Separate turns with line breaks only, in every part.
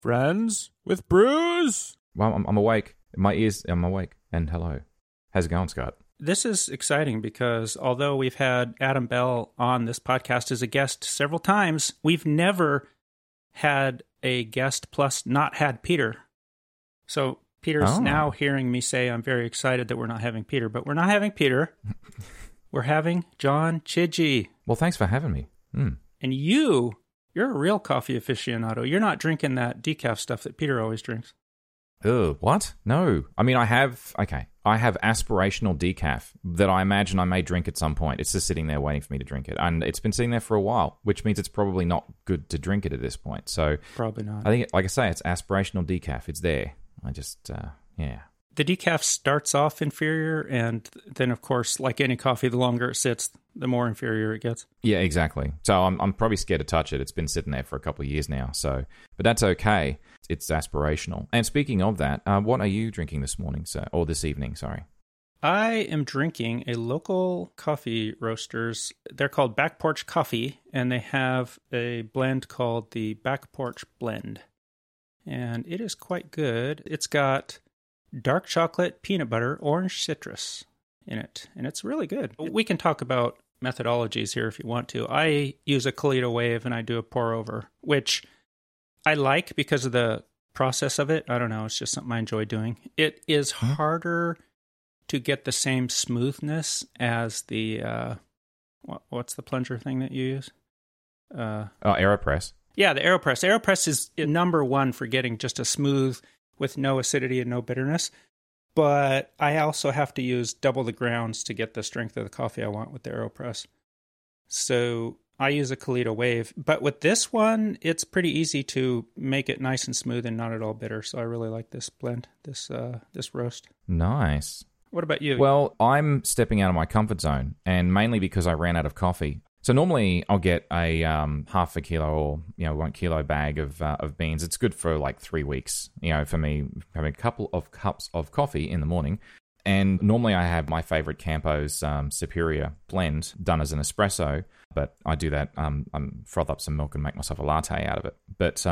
Friends with Bruce.
Well, I'm awake. I'm awake. And hello. How's it going, Scott?
This is exciting because although we've had Adam Bell on this podcast as a guest several times, we've never had a guest plus not had Peter. So Peter's now hearing me say I'm very excited that we're not having Peter, but we're not having Peter. We're having John Chidgey.
Well, thanks for having me.
And you're a real coffee aficionado. You're not drinking that decaf stuff that Peter always drinks.
Ugh, what? No. I mean, I have aspirational decaf that I imagine I may drink at some point. It's just sitting there waiting for me to drink it. And it's been sitting there for a while, which means it's probably not good to drink it at this point. So
probably not.
I think, like I say, it's aspirational decaf. It's there. I just, yeah.
The decaf starts off inferior, and then, of course, like any coffee, the longer it sits, the more inferior it gets.
Yeah, exactly. So I'm probably scared to touch it. It's been sitting there for a couple of years now. So, but that's okay. It's aspirational. And speaking of that, what are you drinking this morning, sir? Or this evening, sorry?
I am drinking a local coffee roasters. They're called Back Porch Coffee, and they have a blend called the Back Porch Blend. And it is quite good. It's got dark chocolate, peanut butter, orange citrus in it, and it's really good. We can talk about methodologies here if you want to. I use a Kalita Wave and I do a pour over, which I like because of the process of it. I don't know, it's just something I enjoy doing. It is harder to get the same smoothness as the what's the plunger thing that you use?
AeroPress.
Yeah, the AeroPress. AeroPress is number one for getting just a smooth with no acidity and no bitterness. But I also have to use double the grounds to get the strength of the coffee I want with the AeroPress. So I use a Kalita Wave. But with this one, it's pretty easy to make it nice and smooth and not at all bitter. So I really like this blend, this roast.
Nice.
What about you?
Well, I'm stepping out of my comfort zone, and mainly because I ran out of coffee. So normally I'll get a half a kilo or 1 kilo bag of beans. It's good for like 3 weeks. For me, having a couple of cups of coffee in the morning. And normally I have my favorite Campo's Superior blend done as an espresso, but I do that. Froth up some milk and make myself a latte out of it. But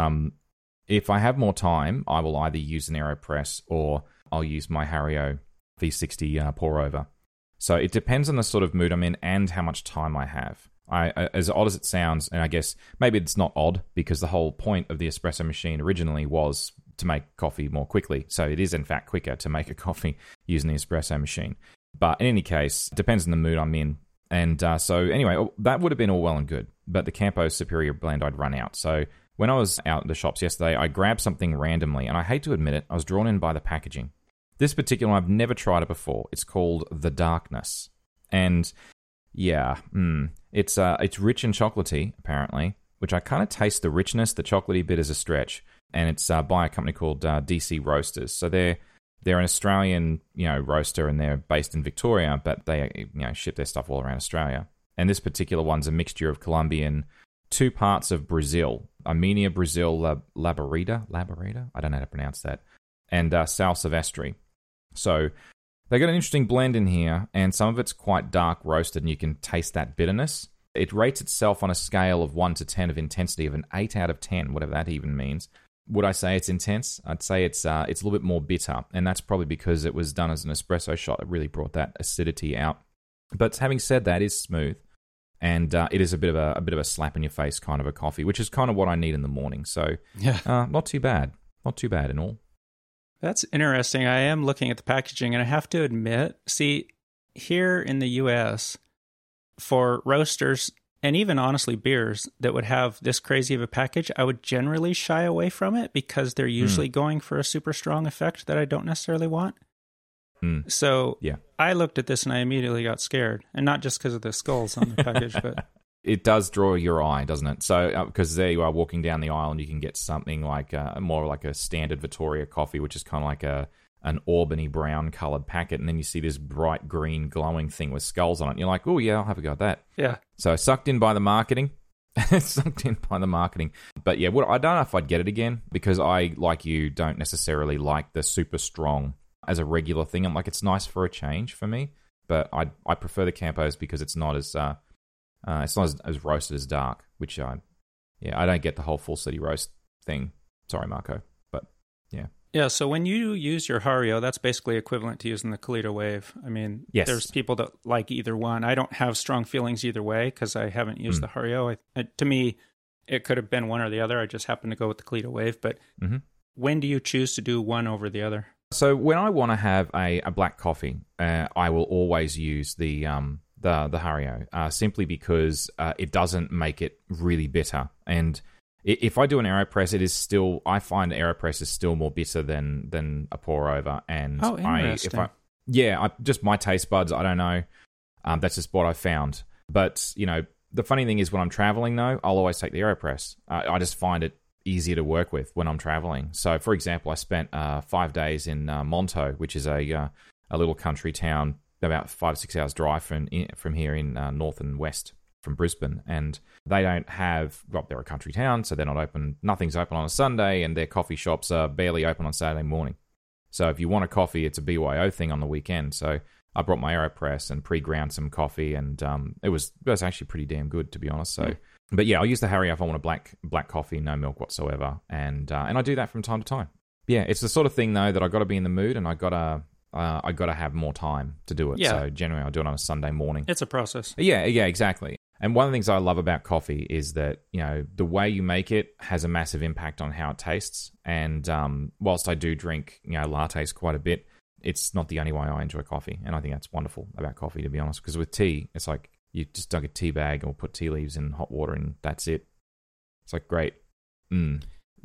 if I have more time, I will either use an AeroPress or I'll use my Hario V60 pour over. So it depends on the sort of mood I'm in and how much time I have. As odd as it sounds, and I guess maybe it's not odd because the whole point of the espresso machine originally was to make coffee more quickly. So it is in fact quicker to make a coffee using the espresso machine. But in any case, it depends on the mood I'm in. And so anyway, that would have been all well and good. But the Campo Superior blend, I'd run out. So when I was out in the shops yesterday, I grabbed something randomly. And I hate to admit it, I was drawn in by the packaging. This particular one, I've never tried it before. It's called The Darkness. And yeah, it's rich and chocolatey, apparently, which I kind of taste the richness. The chocolatey bit is a stretch. And it's by a company called DC Roasters. So they're an Australian, roaster, and they're based in Victoria, but they, ship their stuff all around Australia. And this particular one's a mixture of Colombian, 2 parts of Brazil, Armenia, Brazil, Labareda, I don't know how to pronounce that, and Sal Silvestre. So they got an interesting blend in here, and some of it's quite dark roasted, and you can taste that bitterness. It rates itself on a scale of 1 to 10 of intensity of an 8 out of 10, whatever that even means. Would I say it's intense? I'd say it's a little bit more bitter, and that's probably because it was done as an espresso shot that really brought that acidity out. But having said that, it's smooth, and it is a bit of a slap in your face kind of a coffee, which is kind of what I need in the morning. So yeah, not too bad in all.
That's interesting. I am looking at the packaging, and I have to admit, here in the U.S., for roasters, and even honestly beers that would have this crazy of a package, I would generally shy away from it because they're usually going for a super strong effect that I don't necessarily want. So yeah. I looked at this and I immediately got scared. And not just because of the skulls on the package, but...
It does draw your eye, doesn't it? So, because there you are walking down the aisle and you can get something like more like a standard Vittoria coffee, which is kind of like an Albany brown coloured packet, and then you see this bright green glowing thing with skulls on it. And you're like, oh yeah, I'll have a go at that.
Yeah.
So sucked in by the marketing. But yeah, I don't know if I'd get it again because I, like you, don't necessarily like the super strong as a regular thing. I'm like, it's nice for a change for me, but I prefer the Campos because it's not as roasted as dark, which I don't get the whole full city roast thing. Sorry, Marco. But yeah.
Yeah, so when you use your Hario, that's basically equivalent to using the Kalita Wave. I mean,
Yes.
there's people that like either one. I don't have strong feelings either way because I haven't used the Hario. To me, it could have been one or the other. I just happened to go with the Kalita Wave. But when do you choose to do one over the other?
So when I want to have a black coffee, I will always use the Hario, simply because it doesn't make it really bitter. And if I do an AeroPress, I find AeroPress is still more bitter than a pour over. And
interesting.
just my taste buds, I don't know. That's just what I found. But the funny thing is, when I'm traveling, though, I'll always take the AeroPress. I just find it easier to work with when I'm traveling. So, for example, I spent 5 days in Monto, which is a little country town about 5 to 6 hours drive from here in north and west from Brisbane. And they don't have, they're a country town, so they're not open. Nothing's open on a Sunday, and their coffee shops are barely open on Saturday morning. So if you want a coffee, it's a BYO thing on the weekend. So I brought my AeroPress and pre-ground some coffee, and it was actually pretty damn good, to be honest. So, but yeah, I'll use the Hario if I want a black coffee, no milk whatsoever, and I do that from time to time. Yeah, it's the sort of thing though that I got to be in the mood, and I gotta have more time to do it.
Yeah.
So generally, I do it on a Sunday morning.
It's a process.
Yeah, exactly. And one of the things I love about coffee is that, the way you make it has a massive impact on how it tastes. And whilst I do drink, lattes quite a bit, it's not the only way I enjoy coffee. And I think that's wonderful about coffee, to be honest. Because with tea, it's like you just dug a tea bag or put tea leaves in hot water and that's it. It's like, great. Anyway.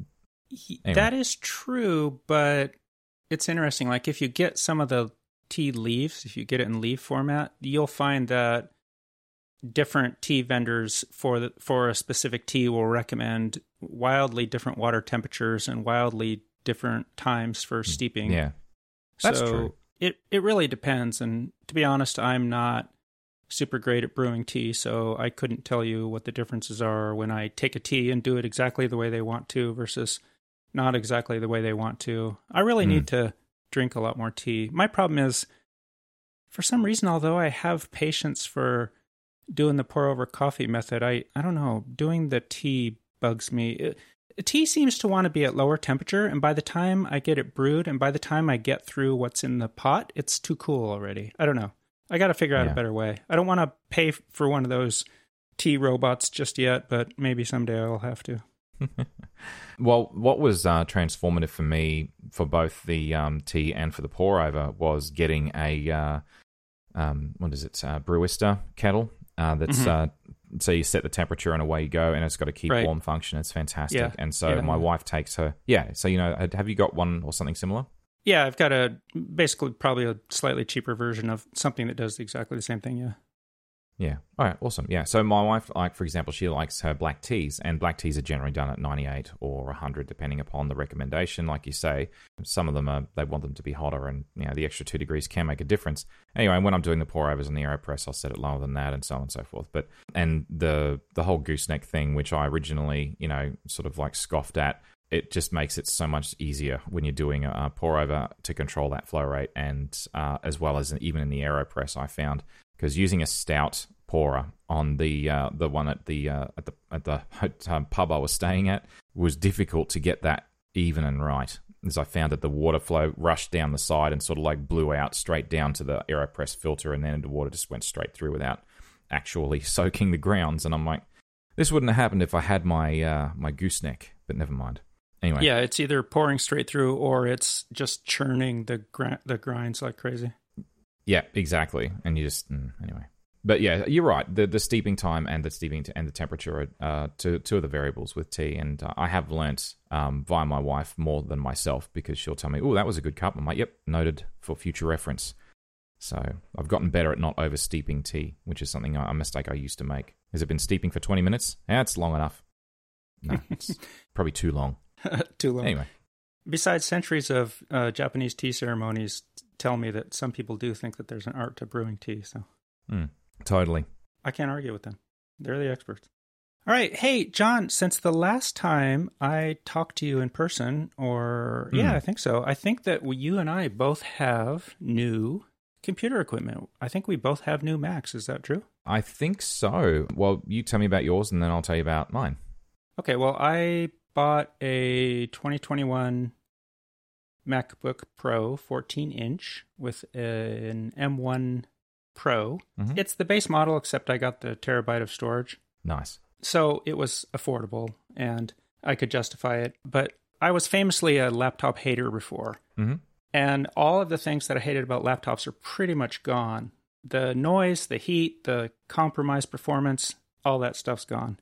That is true, but it's interesting. Like if you get some of the tea leaves, if you get it in leaf format, you'll find that different tea vendors for a specific tea will recommend wildly different water temperatures and wildly different times for steeping.
Yeah, that's true.
It really depends. And to be honest, I'm not super great at brewing tea, so I couldn't tell you what the differences are when I take a tea and do it exactly the way they want to versus not exactly the way they want to. I really need to drink a lot more tea. My problem is, for some reason, although I have patience for doing the pour over coffee method, I don't know, doing the tea bugs me. Tea seems to want to be at lower temperature, and by the time I get it brewed and by the time I get through what's in the pot, it's too cool already. I don't know. I got to figure out a better way. I don't want to pay for one of those tea robots just yet, but maybe someday I'll have to.
Well, what was transformative for me for both the tea and for the pour over was getting a Brewista kettle. That's so you set the temperature and away you go, and it's got a keep warm function. It's fantastic.
Yeah.
And so my wife takes her. Yeah. So have you got one or something similar?
Yeah, I've got basically probably a slightly cheaper version of something that does exactly the same thing. Yeah.
Yeah. All right. Awesome. Yeah. So my wife, for example, she likes her black teas, and black teas are generally done at 98 or 100, depending upon the recommendation. Like you say, some of them they want them to be hotter, and the extra 2 degrees can make a difference. Anyway, when I'm doing the pour overs in the AeroPress, I'll set it lower than that, and so on and so forth. And the whole gooseneck thing, which I originally, sort of like scoffed at, it just makes it so much easier when you're doing a pour over to control that flow rate, and as well as even in the AeroPress, I found. Because using a stout pourer on the one at the pub I was staying at was difficult to get that even and right. As I found that the water flow rushed down the side and sort of like blew out straight down to the AeroPress filter, and then the water just went straight through without actually soaking the grounds. And I'm like, this wouldn't have happened if I had my my gooseneck, but never mind. Anyway,
yeah, it's either pouring straight through or it's just churning the grinds like crazy.
Yeah, exactly. And you just anyway. But yeah, you're right. The steeping time and the temperature are two of the variables with tea. And I have learnt via my wife more than myself, because she'll tell me, "Oh, that was a good cup." I'm like, "Yep, noted for future reference." So I've gotten better at not over steeping tea, which is a mistake I used to make. Has it been steeping for 20 minutes? Yeah, it's long enough. No, it's probably too long.
Too long.
Anyway.
Besides, centuries of Japanese tea ceremonies tell me that some people do think that there's an art to brewing tea. So,
totally.
I can't argue with them. They're the experts. All right. Hey, John, since the last time I talked to you in person, I think so. I think that you and I both have new computer equipment. I think we both have new Macs. Is that true?
I think so. Well, you tell me about yours, and then I'll tell you about mine.
Okay. Well, I bought a 2021 MacBook Pro 14-inch with an M1 Pro.
Mhm.
It's the base model, except I got the terabyte of storage.
Nice.
So it was affordable, and I could justify it. But I was famously a laptop hater before.
Mm-hmm.
And all of the things that I hated about laptops are pretty much gone. The noise, the heat, the compromised performance, all that stuff's gone.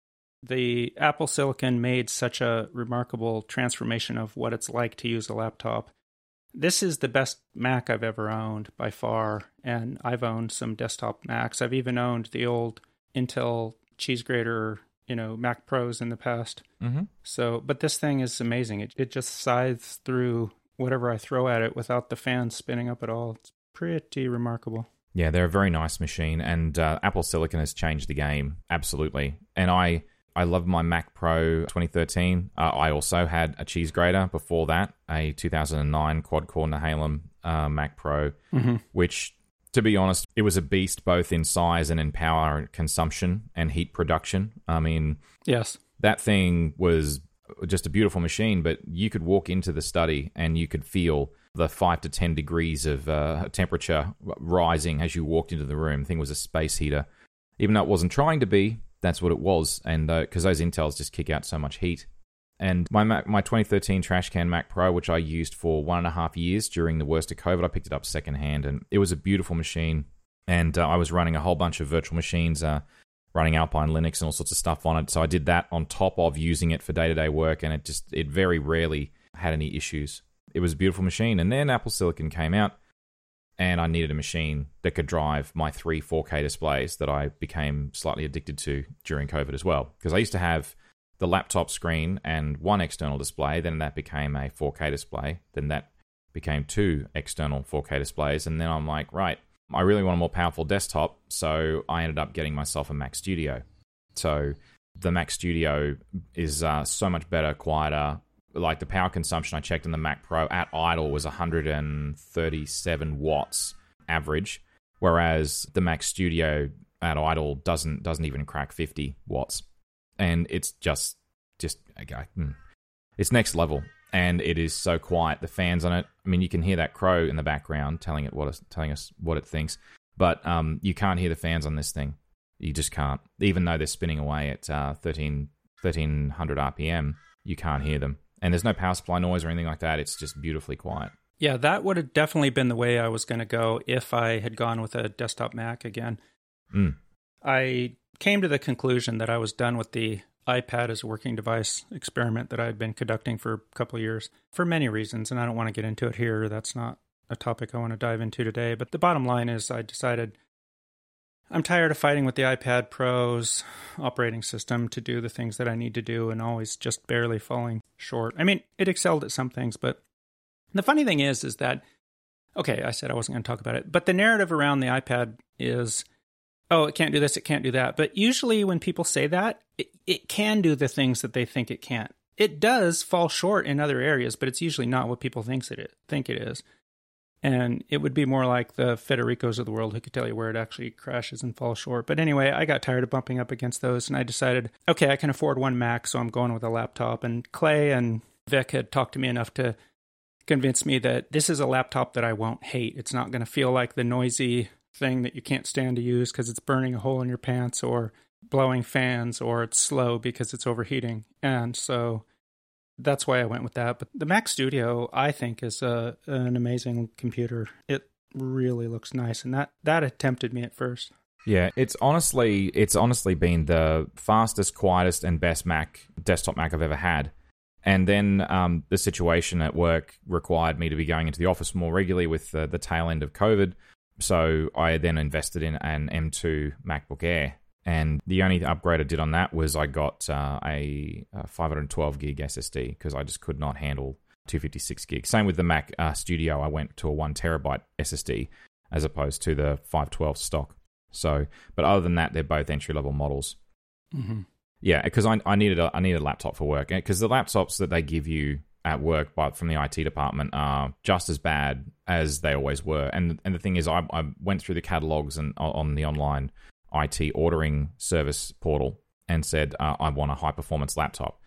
The Apple Silicon made such a remarkable transformation of what it's like to use a laptop. This is the best Mac I've ever owned by far, and I've owned some desktop Macs. I've even owned the old Intel cheese grater, Mac Pros in the past.
Mm-hmm.
So, but this thing is amazing. It just scythes through whatever I throw at it without the fans spinning up at all. It's pretty remarkable.
Yeah, they're a very nice machine, and Apple Silicon has changed the game, absolutely. And I love my Mac Pro 2013. I also had a cheese grater before that, a 2009 quad-core Nehalem Mac Pro, which, to be honest, it was a beast both in size and in power consumption and heat production. I mean,
yes,
that thing was just a beautiful machine, but you could walk into the study and you could feel the 5 to 10 degrees of temperature rising as you walked into the room. The thing was a space heater. Even though it wasn't trying to be, that's what it was. And because those Intels just kick out so much heat. And my 2013 trash can Mac Pro, which I used for 1.5 years during the worst of COVID, I picked it up secondhand, and it was a beautiful machine. And I was running a whole bunch of virtual machines, running Alpine Linux and all sorts of stuff on it. So I did that on top of using it for day-to-day work, and it very rarely had any issues. It was a beautiful machine. And then Apple Silicon came out, and I needed a machine that could drive my 3 4K displays that I became slightly addicted to during COVID as well. Because I used to have the laptop screen and one external display, then that became a 4K display, then that became 2 external 4K displays, and then I'm like, right, I really want a more powerful desktop, so I ended up getting myself a Mac Studio. So the Mac Studio is so much better, quieter. Like the power consumption I checked on the Mac Pro at idle was 137 watts average, whereas the Mac Studio at idle doesn't even crack 50 watts. And it's just okay. It's next level, and it is so quiet. The fans on it, I mean, you can hear that crow in the background telling us what it thinks, but you can't hear the fans on this thing. You just can't. Even though they're spinning away at 1300 RPM, you can't hear them. And there's no power supply noise or anything like that. It's just beautifully quiet.
Yeah, that would have definitely been the way I was going to go if I had gone with a desktop Mac again. I came to the conclusion that I was done with the iPad as a working device experiment that I had been conducting for a couple of years for many reasons, and I don't want to get into it here. That's not a topic I want to dive into today. But the bottom line is I decided I'm tired of fighting with the iPad Pro's operating system to do the things that I need to do and always just barely falling short. I mean, it excelled at some things, but the funny thing is that, okay, I said I wasn't going to talk about it, but the narrative around the iPad is, oh, it can't do this, it can't do that. But usually when people say that, it can do the things that they think it can't. It does fall short in other areas, but it's usually not what people think it is. And it would be more like the Federicos of the world who could tell you where it actually crashes and falls short. But anyway, I got tired of bumping up against those, and I decided, okay, I can afford one Mac, so I'm going with a laptop. And Clay and Vic had talked to me enough to convince me that this is a laptop that I won't hate. It's not going to feel like the noisy thing that you can't stand to use because it's burning a hole in your pants or blowing fans, or it's slow because it's overheating. And so that's why I went with that. But the Mac Studio, I think, is an amazing computer. It really looks nice, and that tempted me at first.
Yeah, it's honestly been the fastest, quietest, and best desktop Mac I've ever had. And then the situation at work required me to be going into the office more regularly with the tail end of COVID. So I then invested in an M2 MacBook Air. And the only upgrade I did on that was I got a 512 gig SSD because I just could not handle 256 gig. Same with the Mac Studio, I went to a 1 terabyte SSD as opposed to the 512 stock. So, but other than that, they're both entry-level models.
Mm-hmm.
Yeah, because I needed a laptop for work, because the laptops that they give you at work from the IT department are just as bad as they always were. And the thing is, I went through the catalogs and on the online IT ordering service portal and said, I want a high-performance laptop.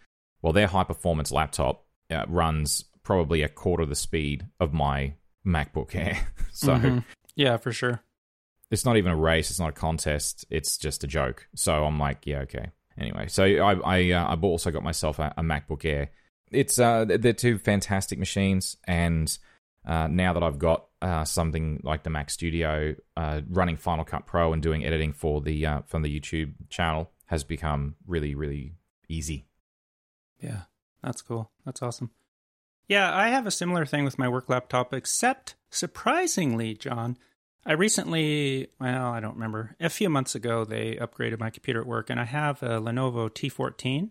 Well, their high-performance laptop runs probably a quarter of the speed of my MacBook Air. So
yeah, for sure.
It's not even a race. It's not a contest. It's just a joke. So I'm like, yeah, okay. Anyway, so I also got myself a MacBook Air. It's they're two fantastic machines, and now that I've got something like the Mac Studio, running Final Cut Pro and doing editing for the from the YouTube channel has become really, really easy.
Yeah, that's cool. That's awesome. Yeah, I have a similar thing with my work laptop, except surprisingly, John, I recently, I don't remember, a few months ago, they upgraded my computer at work, and I have a Lenovo T14,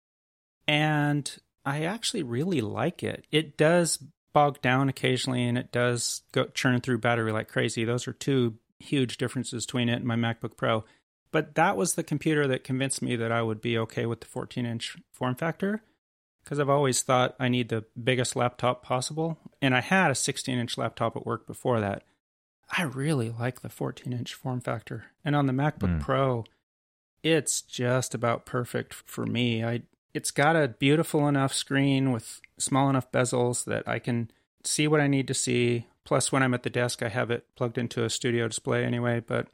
and I actually really like it. It does bog down occasionally, and it does go churn through battery like crazy. Those are two huge differences between it and my MacBook Pro. But that was the computer that convinced me that I would be okay with the 14-inch form factor, because I've always thought I need the biggest laptop possible, and I had a 16-inch laptop at work before that. I really like the 14-inch form factor. And on the MacBook Pro, it's just about perfect for me. It's got a beautiful enough screen with small enough bezels that I can see what I need to see. Plus, when I'm at the desk, I have it plugged into a studio display anyway. But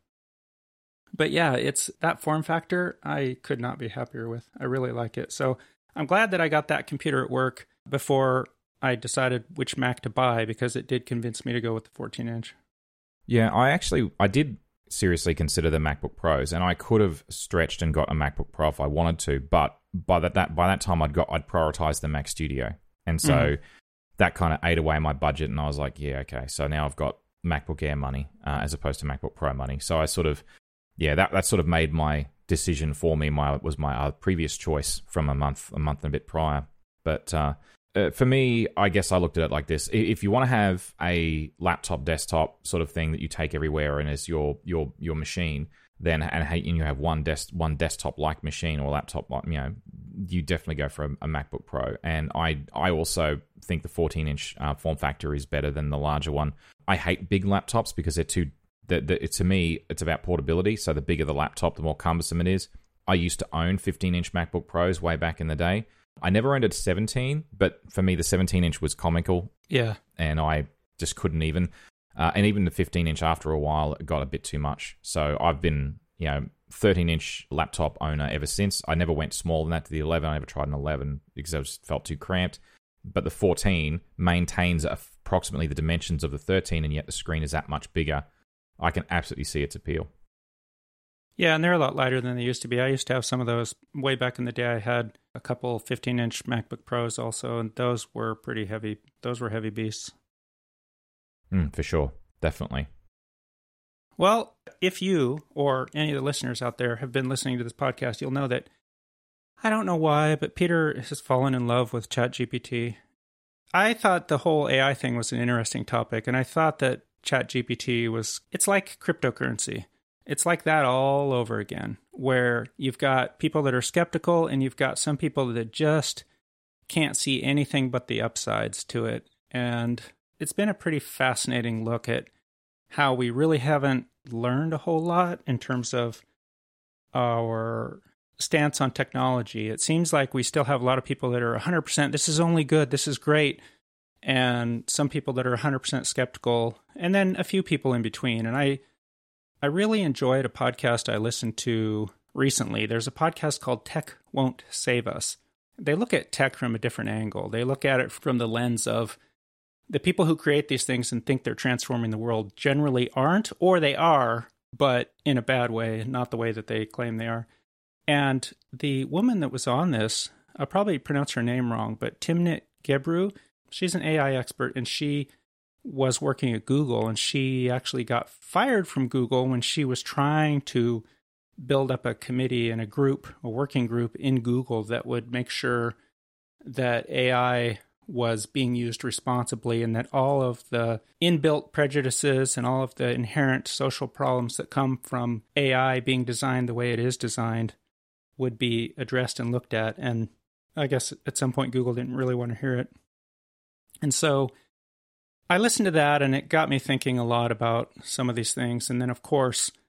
yeah, it's that form factor I could not be happier with. I really like it. So I'm glad that I got that computer at work before I decided which Mac to buy, because it did convince me to go with the 14-inch.
Yeah, I did seriously consider the MacBook Pros, and I could have stretched and got a MacBook Pro if I wanted to, but by that time I'd prioritized the Mac Studio, and so that kind of ate away my budget, and I was like, yeah, okay, so now I've got MacBook Air money as opposed to MacBook Pro money, so I sort of, that sort of made my decision for me. Was my previous choice from a month and a bit prior, but. For me, I guess I looked at it like this. If you want to have a laptop, desktop sort of thing that you take everywhere and is your machine, then and you have one desktop-like machine or laptop, you definitely go for a MacBook Pro. And I also think the 14-inch form factor is better than the larger one. I hate big laptops because they're too... to me, it's about portability. So the bigger the laptop, the more cumbersome it is. I used to own 15-inch MacBook Pros way back in the day. I never owned a 17, but for me, the 17-inch was comical.
Yeah.
And I just couldn't even. And even the 15-inch, after a while, it got a bit too much. So I've been, 13-inch laptop owner ever since. I never went smaller than that to the 11. I never tried an 11 because I just felt too cramped. But the 14 maintains approximately the dimensions of the 13, and yet the screen is that much bigger. I can absolutely see its appeal.
Yeah, and they're a lot lighter than they used to be. I used to have some of those way back in the day. I had a couple 15-inch MacBook Pros also, and those were pretty heavy. Those were heavy beasts.
For sure. Definitely.
Well, if you or any of the listeners out there have been listening to this podcast, you'll know that, I don't know why, but Peter has fallen in love with ChatGPT. I thought the whole AI thing was an interesting topic, and I thought that ChatGPT it's like cryptocurrency. It's like that all over again, where you've got people that are skeptical and you've got some people that just can't see anything but the upsides to it. And it's been a pretty fascinating look at how we really haven't learned a whole lot in terms of our stance on technology. It seems like we still have a lot of people that are 100%, this is only good, this is great, and some people that are 100% skeptical, and then a few people in between. And I really enjoyed a podcast I listened to recently. There's a podcast called Tech Won't Save Us. They look at tech from a different angle. They look at it from the lens of the people who create these things and think they're transforming the world generally aren't, or they are, but in a bad way, not the way that they claim they are. And the woman that was on this, I'll probably pronounce her name wrong, but Timnit Gebru, she's an AI expert, and she was working at Google, and she actually got fired from Google when she was trying to build up a committee and a working group in Google that would make sure that AI was being used responsibly and that all of the inbuilt prejudices and all of the inherent social problems that come from AI being designed the way it is designed would be addressed and looked at. And I guess at some point Google didn't really want to hear it. And so I listened to that, and it got me thinking a lot about some of these things. And then, of course,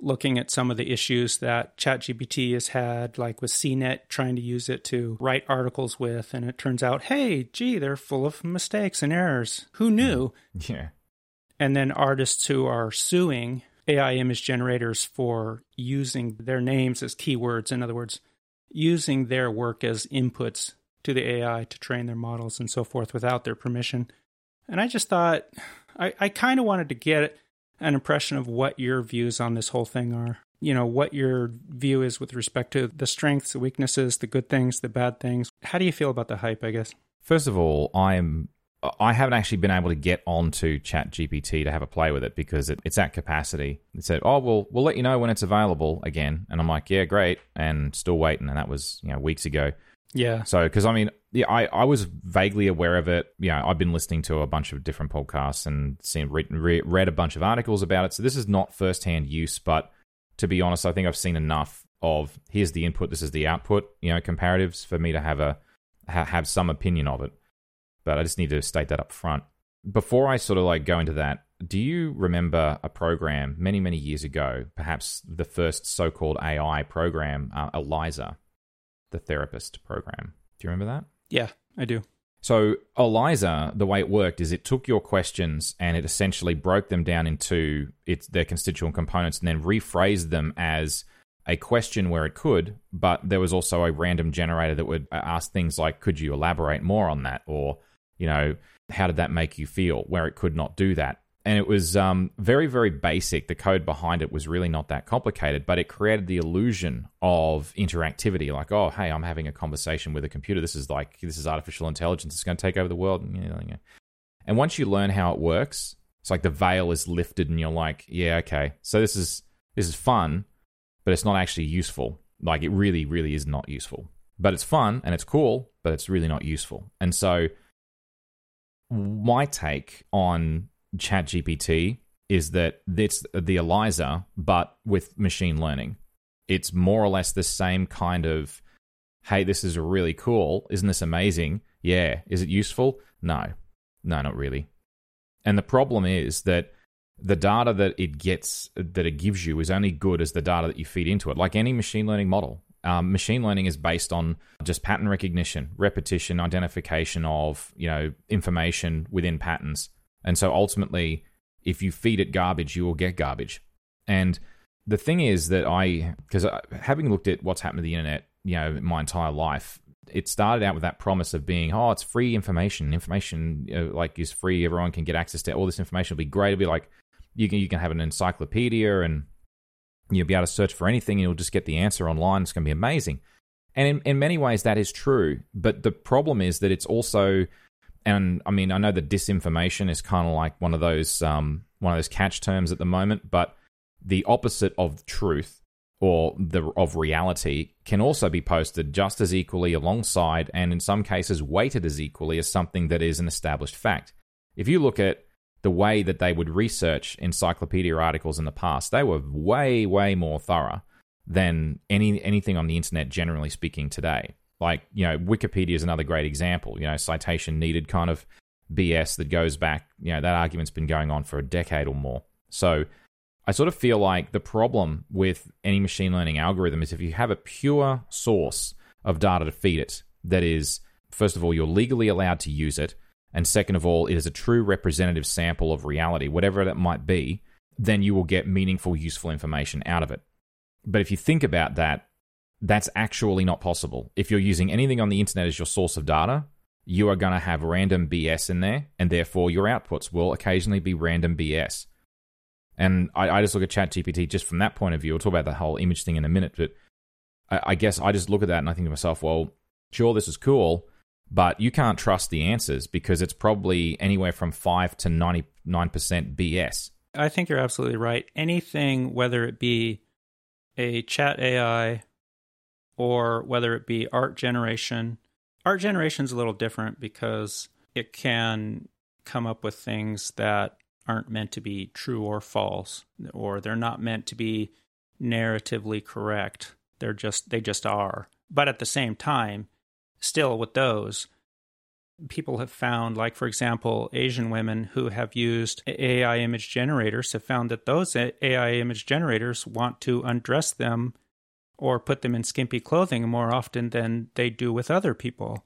looking at some of the issues that ChatGPT has had, like with CNET trying to use it to write articles with, and it turns out, hey, gee, they're full of mistakes and errors. Who knew?
Yeah.
And then artists who are suing AI image generators for using their names as keywords. In other words, using their work as inputs to the AI to train their models and so forth without their permission. And I just thought, I kind of wanted to get an impression of what your views on this whole thing are. You know, what your view is with respect to the strengths, the weaknesses, the good things, the bad things. How do you feel about the hype, I guess?
First of all, I haven't actually been able to get onto ChatGPT to have a play with it because it's at capacity. It said, oh, we'll let you know when it's available again. And I'm like, yeah, great. And still waiting. And that was, weeks ago.
Yeah.
So, because I was vaguely aware of it. I've been listening to a bunch of different podcasts and read a bunch of articles about it. So this is not firsthand use, but to be honest, I think I've seen enough of here's the input, this is the output, comparatives for me to have some opinion of it. But I just need to state that up front. Before I sort of go into that, do you remember a program many, many years ago, perhaps the first so-called AI program, ELIZA? The therapist program. Do you remember that?
Yeah, I do.
So ELIZA, the way it worked is it took your questions and it essentially broke them down into their constituent components and then rephrased them as a question where it could, but there was also a random generator that would ask things like, could you elaborate more on that? Or, how did that make you feel? Where it could not do that. And it was very, very basic. The code behind it was really not that complicated, but it created the illusion of interactivity. Like, oh, hey, I'm having a conversation with a computer. This is artificial intelligence. It's going to take over the world. And once you learn how it works, it's like the veil is lifted and you're like, yeah, okay. So this is fun, but it's not actually useful. Like, it really, really is not useful. But it's fun and it's cool, but it's really not useful. And so my take on ChatGPT is that it's the ELIZA, but with machine learning. It's more or less the same kind of, hey, this is really cool. Isn't this amazing? Yeah. Is it useful? No, not really. And the problem is that the data that it gives you is only good as the data that you feed into it. Like any machine learning model. Machine learning is based on just pattern recognition, repetition, identification of, information within patterns. And so ultimately, if you feed it garbage, you will get garbage. And the thing is that because having looked at what's happened to the internet, my entire life, it started out with that promise of being, oh, it's free information. Information is free. Everyone can get access to all this information. It'll be great. It'll be like you can have an encyclopedia and you'll be able to search for anything and you'll just get the answer online. It's going to be amazing. And in many ways, that is true. But the problem is that it's also, and I mean, I know that disinformation is kind of like one of those catch terms at the moment, but the opposite of truth or of reality can also be posted just as equally alongside, and in some cases weighted as equally as something that is an established fact. If you look at the way that they would research encyclopedia articles in the past, they were way, way more thorough than anything on the internet, generally speaking, today. Like, Wikipedia is another great example, citation needed kind of BS that goes back, that argument's been going on for a decade or more. So I sort of feel like the problem with any machine learning algorithm is if you have a pure source of data to feed it, that is, first of all, you're legally allowed to use it, and second of all, it is a true representative sample of reality, whatever that might be, then you will get meaningful, useful information out of it. But if you think about that, that's actually not possible. If you're using anything on the internet as your source of data, you are going to have random BS in there, and therefore your outputs will occasionally be random BS. And I just look at ChatGPT just from that point of view. We'll talk about the whole image thing in a minute, but I guess I just look at that and I think to myself, well, sure, this is cool, but you can't trust the answers because it's probably anywhere from 5 to 99% BS.
I think you're absolutely right. Anything, whether it be a chat AI or whether it be art generation is a little different because it can come up with things that aren't meant to be true or false, or they're not meant to be narratively correct. They just are. But at the same time, still with those, people have found, like, for example, Asian women who have used AI image generators have found that those AI image generators want to undress them or put them in skimpy clothing more often than they do with other people.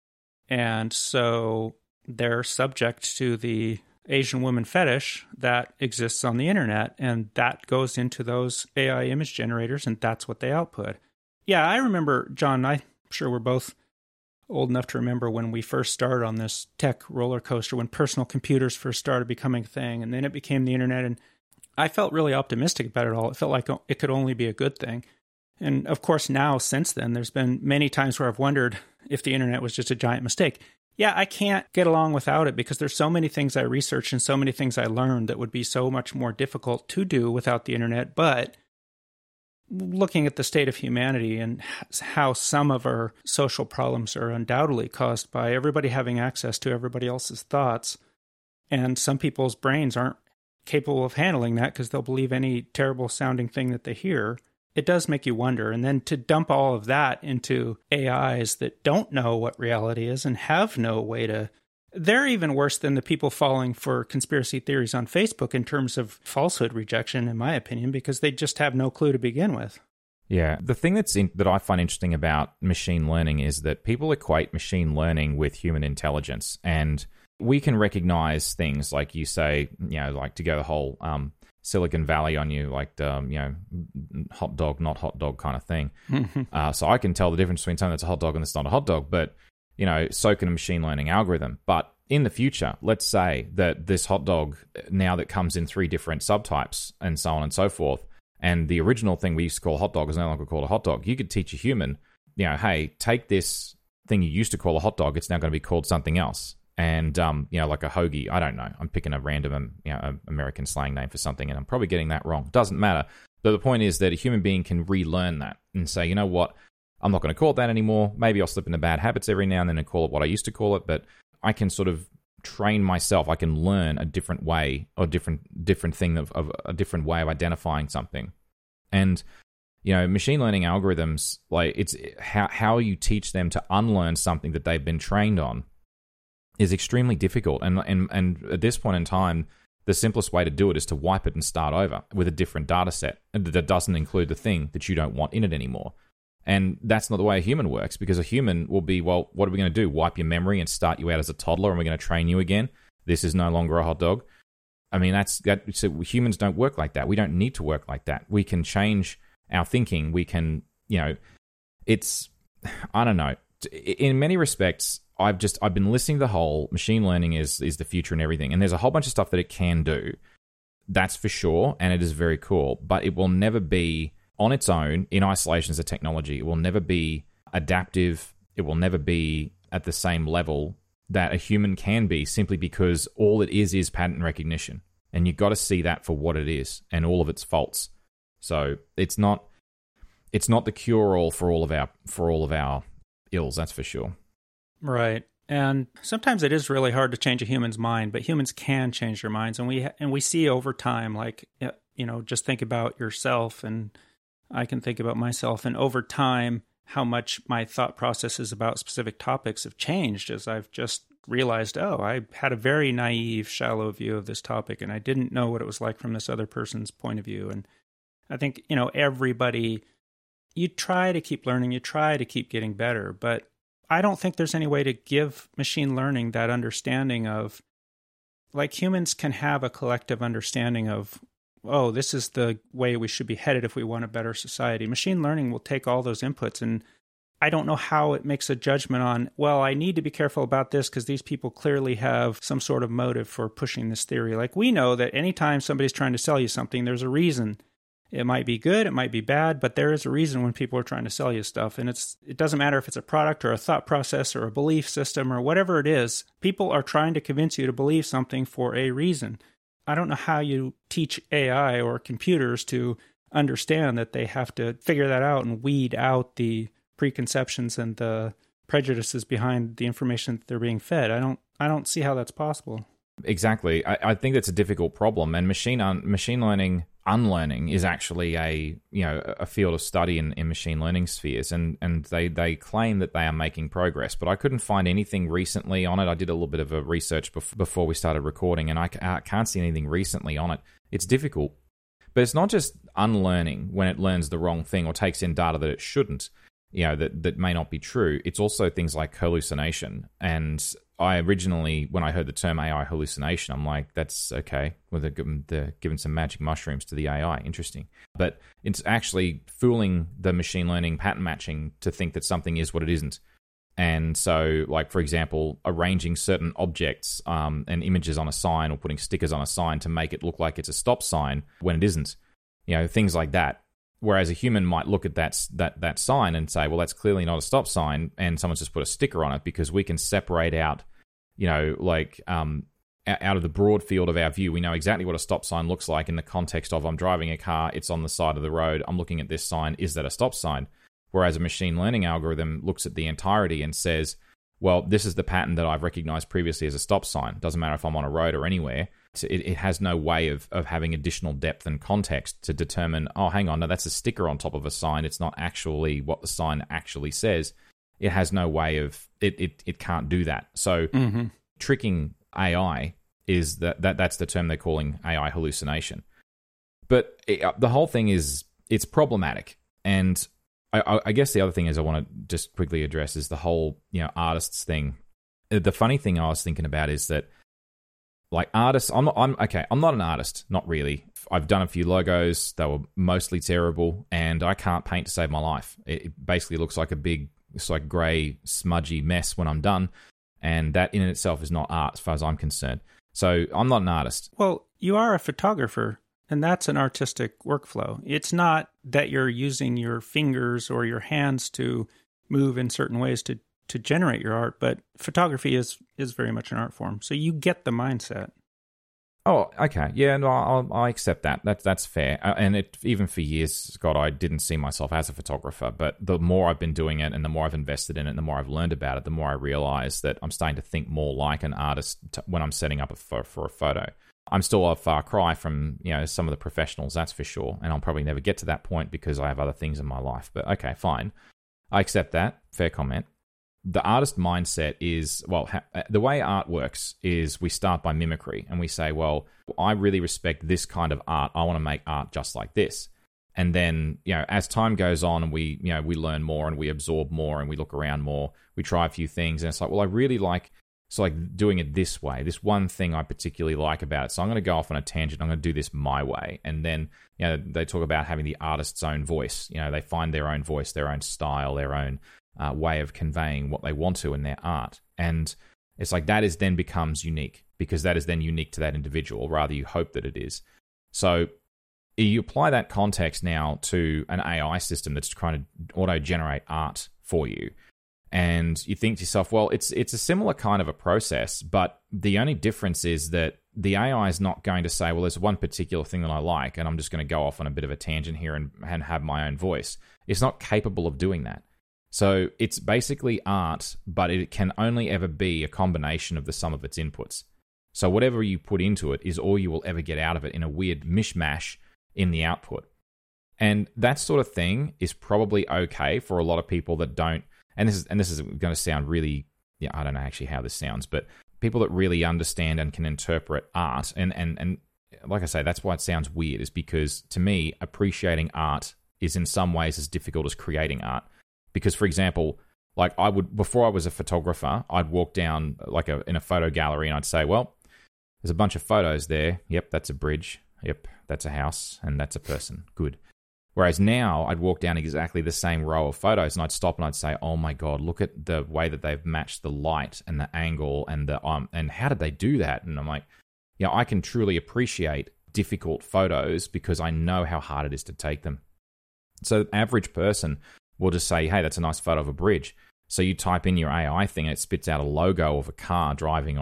And so they're subject to the Asian woman fetish that exists on the internet, and that goes into those AI image generators, and that's what they output. Yeah, I remember, John, I'm sure we're both old enough to remember when we first started on this tech roller coaster, when personal computers first started becoming a thing, and then it became the internet, and I felt really optimistic about it all. It felt like it could only be a good thing. And of course, now, since then, there's been many times where I've wondered if the internet was just a giant mistake. Yeah, I can't get along without it because there's so many things I researched and so many things I learned that would be so much more difficult to do without the internet. But looking at the state of humanity and how some of our social problems are undoubtedly caused by everybody having access to everybody else's thoughts, and some people's brains aren't capable of handling that because they'll believe any terrible sounding thing that they hear, it does make you wonder. And then to dump all of that into AIs that don't know what reality is and have no way to... They're even worse than the people falling for conspiracy theories on Facebook in terms of falsehood rejection, in my opinion, because they just have no clue to begin with.
Yeah, the thing that I find interesting about machine learning is that people equate machine learning with human intelligence. And we can recognize things like you say, like to go the whole... Silicon Valley on you, like the hot dog, not hot dog kind of thing. So I can tell the difference between something that's a hot dog and that's not a hot dog, but so can a machine learning algorithm. But in the future, let's say that this hot dog now that comes in 3 different subtypes and so on and so forth, and the original thing we used to call a hot dog is no longer called a hot dog. You could teach a human, hey, take this thing you used to call a hot dog, it's now going to be called something else. And, like a hoagie, I don't know. I'm picking a random, American slang name for something, and I'm probably getting that wrong. Doesn't matter. But the point is that a human being can relearn that and say, you know what, I'm not going to call it that anymore. Maybe I'll slip into bad habits every now and then and call it what I used to call it, but I can sort of train myself. I can learn a different way or different thing of a different way of identifying something. And, machine learning algorithms, like it's how you teach them to unlearn something that they've been trained on is extremely difficult. And at this point in time, the simplest way to do it is to wipe it and start over with a different data set that doesn't include the thing that you don't want in it anymore. And that's not the way a human works, because a human will be, well, what are we going to do? Wipe your memory and start you out as a toddler, and we're going to train you again? This is no longer a hot dog. I mean, so humans don't work like that. We don't need to work like that. We can change our thinking. We can, it's, I don't know. In many respects, I've been listening to the whole machine learning is the future and everything. And there's a whole bunch of stuff that it can do. That's for sure. And it is very cool. But it will never be on its own in isolation as a technology. It will never be adaptive. It will never be at the same level that a human can be, simply because all it is pattern recognition. And you've got to see that for what it is and all of its faults. So it's not the cure-all for all of our ills, that's for sure.
Right. And sometimes it is really hard to change a human's mind, but humans can change their minds. And we see over time, like, just think about yourself, and I can think about myself. And over time, how much my thought processes about specific topics have changed as I've just realized, I had a very naive, shallow view of this topic, and I didn't know what it was like from this other person's point of view. And I think, everybody, you try to keep learning, you try to keep getting better, but I don't think there's any way to give machine learning that understanding of, like, humans can have a collective understanding of, this is the way we should be headed if we want a better society. Machine learning will take all those inputs, and I don't know how it makes a judgment on, I need to be careful about this because these people clearly have some sort of motive for pushing this theory. Like, we know that anytime somebody's trying to sell you something, there's a reason. It might be good, it might be bad, but there is a reason when people are trying to sell you stuff. And it doesn't matter if it's a product or a thought process or a belief system or whatever it is. People are trying to convince you to believe something for a reason. I don't know how you teach AI or computers to understand that they have to figure that out and weed out the preconceptions and the prejudices behind the information that they're being fed. I don't see how that's possible.
Exactly. I think that's a difficult problem, and machine learning unlearning is actually a field of study in machine learning spheres, and they claim that they are making progress, but I couldn't find anything recently on it. I did a little bit of a research before we started recording, and I can't see anything recently on it. It's difficult, but it's not just unlearning when it learns the wrong thing or takes in data that it shouldn't, that may not be true. It's also things like hallucination. And I originally, when I heard the term AI hallucination, I'm like, that's okay. Well, they're giving some magic mushrooms to the AI. Interesting. But it's actually fooling the machine learning pattern matching to think that something is what it isn't. And so, like, for example, arranging certain objects and images on a sign or putting stickers on a sign to make it look like it's a stop sign when it isn't. Things like that. Whereas a human might look at that sign and say, well, that's clearly not a stop sign, and someone's just put a sticker on it, because we can separate out, out of the broad field of our view. We know exactly what a stop sign looks like in the context of, I'm driving a car, it's on the side of the road, I'm looking at this sign, is that a stop sign? Whereas a machine learning algorithm looks at the entirety and says, well, this is the pattern that I've recognized previously as a stop sign. Doesn't matter if I'm on a road or anywhere. It has no way of having additional depth and context to determine, oh, hang on, no, that's a sticker on top of a sign. It's not actually what the sign actually says. It has no way of, it can't do that. So tricking AI is that's the term they're calling AI hallucination. But the whole thing is, it's problematic. And I guess the other thing is I want to just quickly address is the whole, artists thing. The funny thing I was thinking about is that, like, artists, I'm not an artist, not really. I've done a few logos, they were mostly terrible, and I can't paint to save my life. It basically looks like a big, it's like grey, smudgy mess when I'm done, and that in itself is not art as far as I'm concerned. So I'm not an artist.
Well, you are a photographer, and that's an artistic workflow. It's not that you're using your fingers or your hands to move in certain ways to generate your art, but photography is very much an art form. So you get the mindset.
Oh, okay. Yeah, no, I accept that. That's fair. And even for years, Scott, I didn't see myself as a photographer, but the more I've been doing it and the more I've invested in it and the more I've learned about it, the more I realize that I'm starting to think more like an artist when I'm setting up for a photo. I'm still a far cry from, some of the professionals, that's for sure. And I'll probably never get to that point because I have other things in my life. But okay, fine. I accept that. Fair comment. The artist mindset is, well, the way art works is we start by mimicry and we say, well, I really respect this kind of art. I want to make art just like this. And then, as time goes on and we learn more and we absorb more and we look around more, we try a few things and it's like, well, I really like doing it this way. This one thing I particularly like about it. So I'm going to go off on a tangent. I'm going to do this my way. And then, they talk about having the artist's own voice. They find their own voice, their own style, their own way of conveying what they want to in their art. And it's like that then becomes unique because that is then unique to that individual, or rather you hope that it is. So you apply that context now to an AI system that's trying to auto-generate art for you. And you think to yourself, well, it's a similar kind of a process, but the only difference is that the AI is not going to say, well, there's one particular thing that I like, and I'm just going to go off on a bit of a tangent here and have my own voice. It's not capable of doing that. So it's basically art, but it can only ever be a combination of the sum of its inputs. So whatever you put into it is all you will ever get out of it in a weird mishmash in the output. And that sort of thing is probably okay for a lot of people that don't, and this is going to sound really, I don't know actually how this sounds, but people that really understand and can interpret art, and like I say, that's why it sounds weird, is because to me, appreciating art is in some ways as difficult as creating art. Because, for example, like before I was a photographer, I'd walk down in a photo gallery and I'd say, well, there's a bunch of photos there. Yep, that's a bridge. Yep, that's a house. And that's a person. Good. Whereas now I'd walk down exactly the same row of photos and I'd stop and I'd say, oh my God, look at the way that they've matched the light and the angle and and how did they do that? And I'm like, I can truly appreciate difficult photos because I know how hard it is to take them. So the average person will just say, hey, that's a nice photo of a bridge. So you type in your AI thing and it spits out a logo of a car driving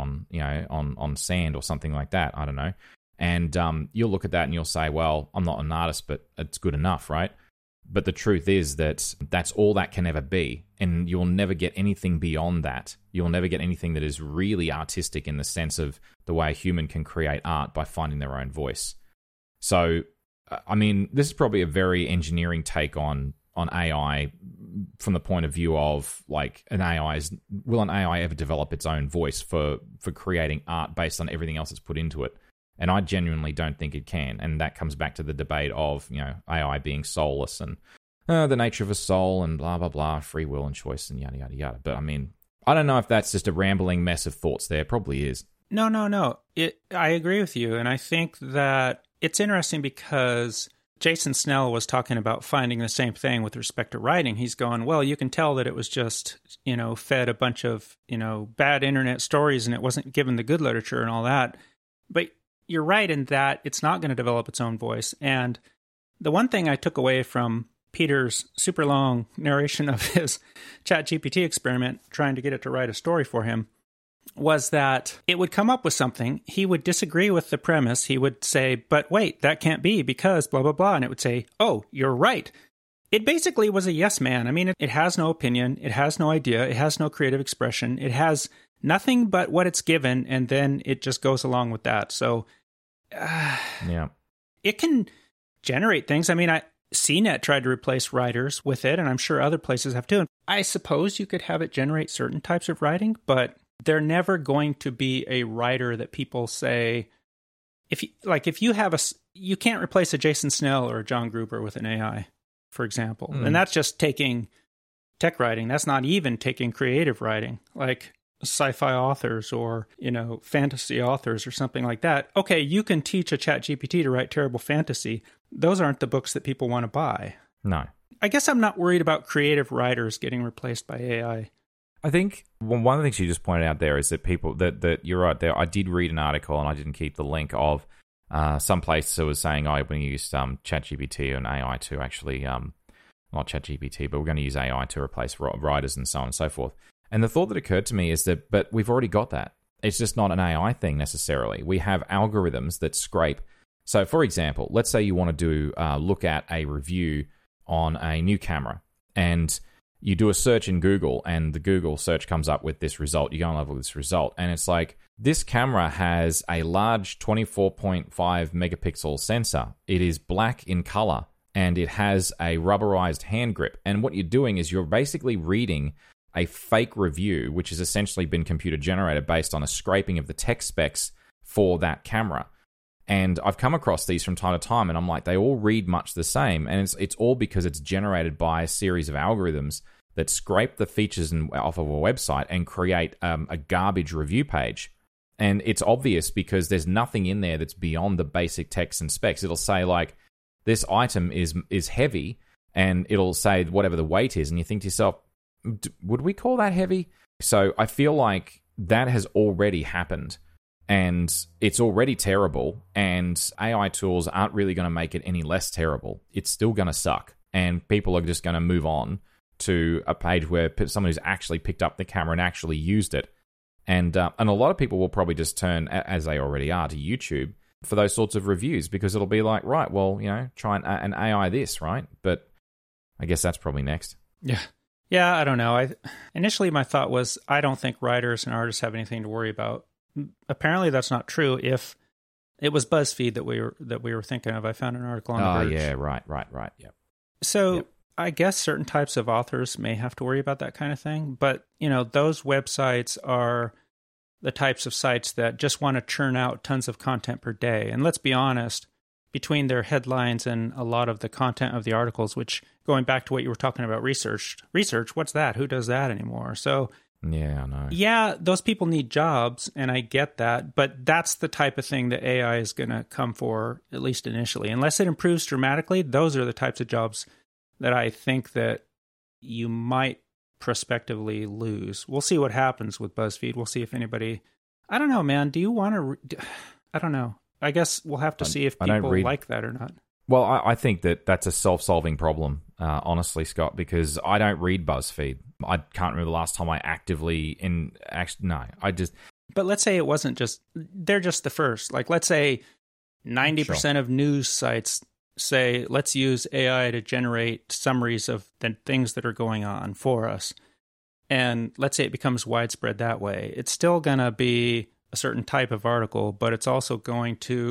on sand or something like that. I don't know. And you'll look at that and you'll say, well, I'm not an artist, but it's good enough, right? But the truth is that that's all that can ever be. And you'll never get anything beyond that. You'll never get anything that is really artistic in the sense of the way a human can create art by finding their own voice. So I mean, this is probably a very engineering take on AI from the point of view of like will an AI ever develop its own voice for creating art based on everything else that's put into it? And I genuinely don't think it can. And that comes back to the debate of, AI being soulless and the nature of a soul and blah, blah, blah, free will and choice and yada, yada, yada. But I mean, I don't know if that's just a rambling mess of thoughts there. Probably is.
No. I agree with you. And I think that it's interesting because Jason Snell was talking about finding the same thing with respect to writing. He's going, well, you can tell that it was just, fed a bunch of, bad internet stories and it wasn't given the good literature and all that. But you're right in that it's not going to develop its own voice. And the one thing I took away from Peter's super long narration of his ChatGPT experiment, trying to get it to write a story for him, was that it would come up with something. He would disagree with the premise. He would say, but wait, that can't be because blah, blah, blah. And it would say, oh, you're right. It basically was a yes man. I mean, it has no opinion. It has no idea. It has no creative expression. It has nothing but what it's given. And then it just goes along with that. So
yeah,
it can generate things. I mean, CNET tried to replace writers with it, and I'm sure other places have too. I suppose you could have it generate certain types of writing, but they're never going to be a writer that people say, you can't replace a Jason Snell or a John Gruber with an AI, for example. And that's just taking tech writing. That's not even taking creative writing, like sci-fi authors or, fantasy authors or something like that. Okay, you can teach a ChatGPT to write terrible fantasy. Those aren't the books that people want to buy.
No.
I guess I'm not worried about creative writers getting replaced by AI.
I think one of the things you just pointed out there is that people that you're right there. I did read an article and I didn't keep the link of some place that was saying, we're going to use ChatGPT and AI to actually, not ChatGPT, but we're going to use AI to replace writers and so on and so forth. And the thought that occurred to me is that, but we've already got that. It's just not an AI thing necessarily. We have algorithms that scrape. So, for example, let's say you want to look at a review on a new camera, and you do a search in Google, and the Google search comes up with this result. You go and have a look at this result, and it's like, this camera has a large 24.5 megapixel sensor. It is black in color, and it has a rubberized hand grip. And what you're doing is you're basically reading a fake review, which has essentially been computer generated based on a scraping of the tech specs for that camera. And I've come across these from time to time, and I'm like, they all read much the same. And it's all because it's generated by a series of algorithms that scrape the features off of a website and create a garbage review page. And it's obvious because there's nothing in there that's beyond the basic text and specs. It'll say, like, this item is heavy, and it'll say whatever the weight is. And you think to yourself, would we call that heavy? So I feel like that has already happened. And it's already terrible, and AI tools aren't really going to make it any less terrible. It's still going to suck, and people are just going to move on to a page where someone who's actually picked up the camera and actually used it. And a lot of people will probably just turn, as they already are, to YouTube for those sorts of reviews, because it'll be like, right, well, try an AI this, right? But I guess that's probably next.
Yeah, I don't know. Initially, my thought was, I don't think writers and artists have anything to worry about. Apparently, that's not true. If it was BuzzFeed that we were thinking of, I found an article on The Verge.
Yeah, right, yep.
So
Yep.
I guess certain types of authors may have to worry about that kind of thing, but those websites are the types of sites that just want to churn out tons of content per day. And let's be honest, between their headlines and a lot of the content of the articles, which, going back to what you were talking about, research, what's that? Who does that anymore? So
yeah, I know.
Yeah, those people need jobs, and I get that, but that's the type of thing that AI is going to come for, at least initially. Unless it improves dramatically, those are the types of jobs that I think that you might prospectively lose. We'll see what happens with BuzzFeed. We'll see if anybody... I don't know, man. Do you want to... I don't know. I guess we'll have to see if people like that or not.
Well, I think that's a self-solving problem, honestly, Scott, because I don't read BuzzFeed. I can't remember the last time I actively...
But let's say it wasn't just... They're just the first. Like, let's say 90% of news sites say, let's use AI to generate summaries of the things that are going on for us. And let's say it becomes widespread that way. It's still going to be a certain type of article, but it's also going to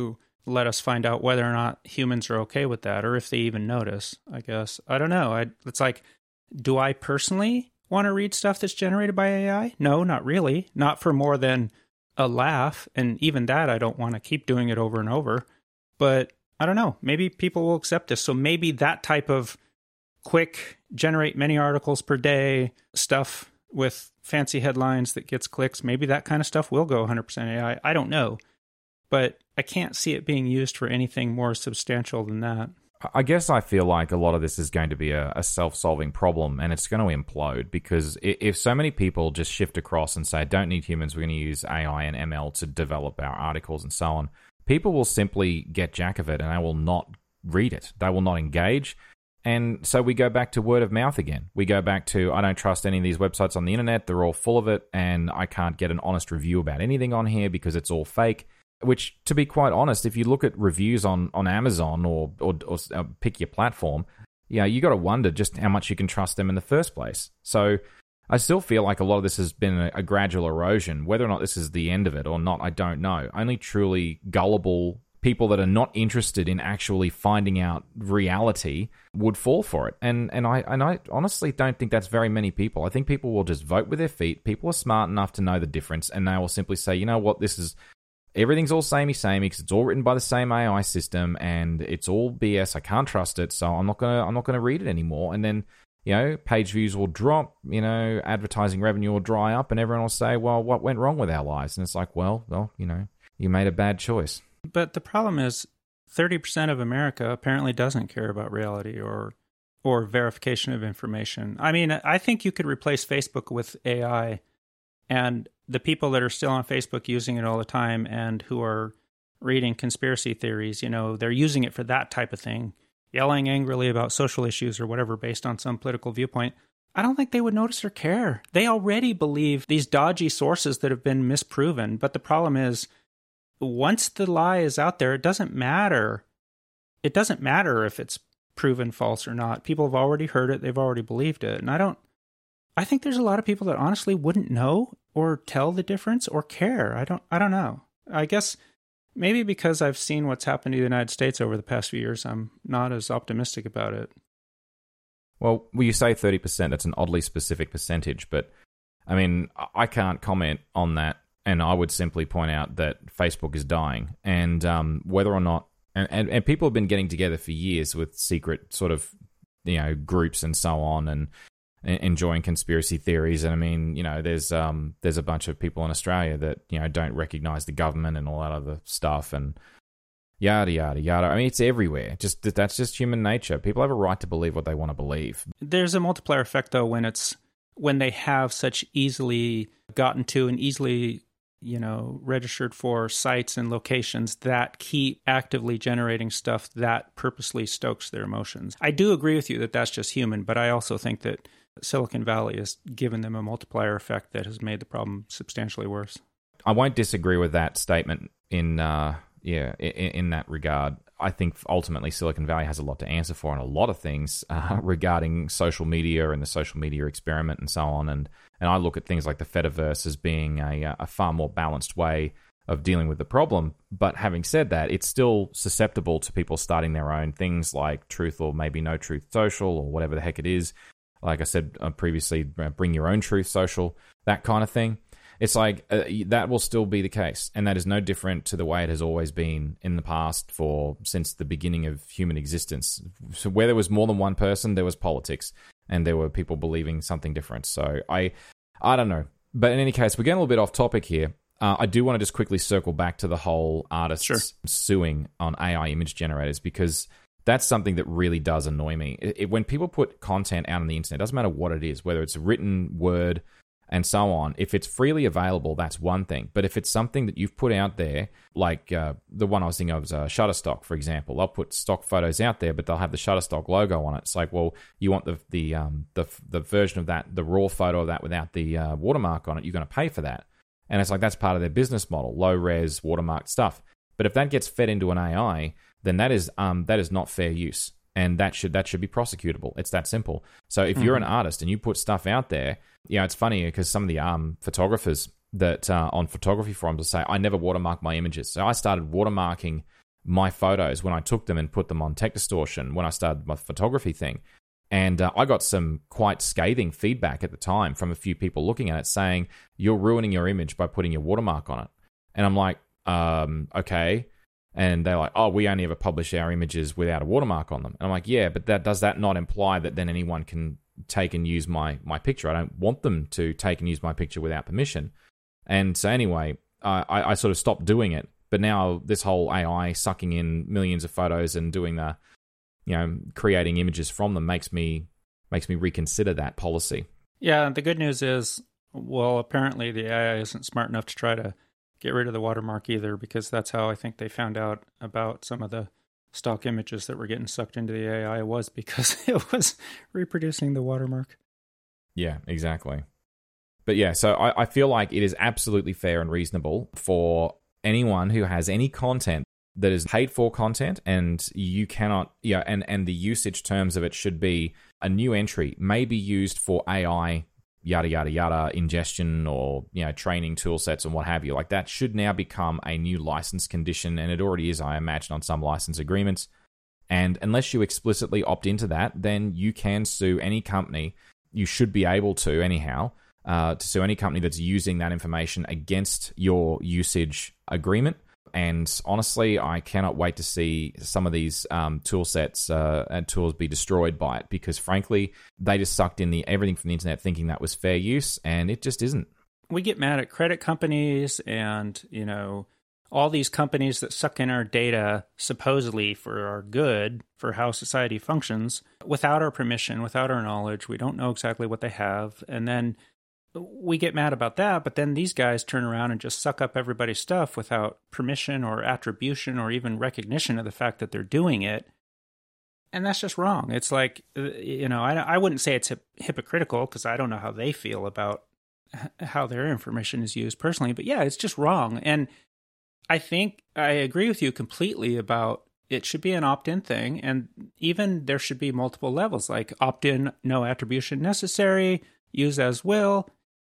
let us find out whether or not humans are okay with that, or if they even notice, I guess. I don't know. It's like, do I personally want to read stuff that's generated by AI? No, not really. Not for more than a laugh. And even that, I don't want to keep doing it over and over. But I don't know. Maybe people will accept this. So maybe that type of quick, generate many articles per day stuff with fancy headlines that gets clicks, maybe that kind of stuff will go 100% AI. I don't know. But I can't see it being used for anything more substantial than that.
I guess I feel like a lot of this is going to be a self-solving problem, and it's going to implode, because if so many people just shift across and say, don't need humans, we're going to use AI and ML to develop our articles and so on, people will simply get jack of it and they will not read it. They will not engage. And so we go back to word of mouth again. We go back to, I don't trust any of these websites on the internet. They're all full of it, and I can't get an honest review about anything on here because it's all fake. Which, to be quite honest, if you look at reviews on Amazon or pick your platform, yeah, you got to wonder just how much you can trust them in the first place. So I still feel like a lot of this has been a gradual erosion. Whether or not this is the end of it or not, I don't know. Only truly gullible people that are not interested in actually finding out reality would fall for it. And I honestly don't think that's very many people. I think people will just vote with their feet. People are smart enough to know the difference, and they will simply say, you know what, everything's all samey because it's all written by the same AI system and it's all BS. I can't trust it, so I'm not gonna read it anymore. And then, page views will drop, advertising revenue will dry up, and everyone will say, well, what went wrong with our lives? And it's like, well, you made a bad choice.
But the problem is 30% of America apparently doesn't care about reality or verification of information. I mean, I think you could replace Facebook with AI, and the people that are still on Facebook using it all the time and who are reading conspiracy theories, they're using it for that type of thing, yelling angrily about social issues or whatever based on some political viewpoint. I don't think they would notice or care. They already believe these dodgy sources that have been misproven. But the problem is, once the lie is out there, it doesn't matter. It doesn't matter if it's proven false or not. People have already heard it. They've already believed it. And I think there's a lot of people that honestly wouldn't know or tell the difference or care. I don't know. I guess maybe because I've seen what's happened to the United States over the past few years, I'm not as optimistic about it.
Well, you say 30%, that's an oddly specific percentage, but I mean, I can't comment on that, and I would simply point out that Facebook is dying, and whether or not, and people have been getting together for years with secret sort of, groups and so on, and enjoying conspiracy theories. And I mean, there's a bunch of people in Australia that, don't recognize the government and all that other stuff, and yada, yada, yada. I mean, it's everywhere. That's just human nature. People have a right to believe what they want to believe.
There's a multiplier effect, though, when they have such easily gotten to and easily, registered for sites and locations that keep actively generating stuff that purposely stokes their emotions. I do agree with you that that's just human, but I also think that Silicon Valley has given them a multiplier effect that has made the problem substantially worse.
I won't disagree with that statement in that regard. I think ultimately Silicon Valley has a lot to answer for on a lot of things regarding social media and the social media experiment and so on. And I look at things like the Fediverse as being a far more balanced way of dealing with the problem. But having said that, it's still susceptible to people starting their own things like Truth or maybe No Truth Social or whatever the heck it is. Like I said previously, bring your own truth social, that kind of thing. It's like that will still be the case, and that is no different to the way it has always been in the past since the beginning of human existence. So where there was more than one person, there was politics, and there were people believing something different. So I don't know. But in any case, we're getting a little bit off topic here. I do want to just quickly circle back to the whole artists suing on AI image generators, because that's something that really does annoy me. When people put content out on the internet, it doesn't matter what it is, whether it's a written word and so on. If it's freely available, that's one thing. But if it's something that you've put out there, like the one I was thinking of was Shutterstock, for example. They'll put stock photos out there, but they'll have the Shutterstock logo on it. It's like, well, you want the version of that, the raw photo of that without the watermark on it, you're going to pay for that. And it's like, that's part of their business model, low-res, watermarked stuff. But if that gets fed into an AI, then that is not fair use. And that should be prosecutable. It's that simple. So if you're an artist and you put stuff out there, it's funny because some of the photographers that on photography forums will say, I never watermark my images. So I started watermarking my photos when I took them and put them on Tech Distortion when I started my photography thing. And I got some quite scathing feedback at the time from a few people looking at it saying, you're ruining your image by putting your watermark on it. And I'm like, okay. And they're like, oh, we only ever publish our images without a watermark on them. And I'm like, yeah, but does that not imply that then anyone can take and use my picture? I don't want them to take and use my picture without permission. And so anyway, I sort of stopped doing it. But now this whole AI sucking in millions of photos and doing the, creating images from them makes me reconsider that policy.
Yeah, the good news is, well, apparently the AI isn't smart enough to try to get rid of the watermark either, because that's how I think they found out about some of the stock images that were getting sucked into the AI was because it was reproducing the watermark.
Yeah, exactly. But yeah, so I feel like it is absolutely fair and reasonable for anyone who has any content that is paid for content, and you cannot, and the usage terms of it should be a new entry may be used for AI, yada, yada, yada, ingestion or, training tool sets and what have you. Like that should now become a new license condition, and it already is, I imagine, on some license agreements. And unless you explicitly opt into that, then you can sue any company. You should be able to, anyhow, to sue any company that's using that information against your usage agreement. And honestly, I cannot wait to see some of these tool sets and tools be destroyed by it, because frankly, they just sucked in everything from the internet thinking that was fair use, and it just isn't.
We get mad at credit companies and, all these companies that suck in our data supposedly for our good, for how society functions, without our permission, without our knowledge. We don't know exactly what they have. And then we get mad about that, but then these guys turn around and just suck up everybody's stuff without permission or attribution or even recognition of the fact that they're doing it. And that's just wrong. It's like, I wouldn't say it's hypocritical, because I don't know how they feel about how their information is used personally, but yeah, it's just wrong. And I think I agree with you completely about it should be an opt-in thing, and even there should be multiple levels, like opt-in, no attribution necessary, use as will,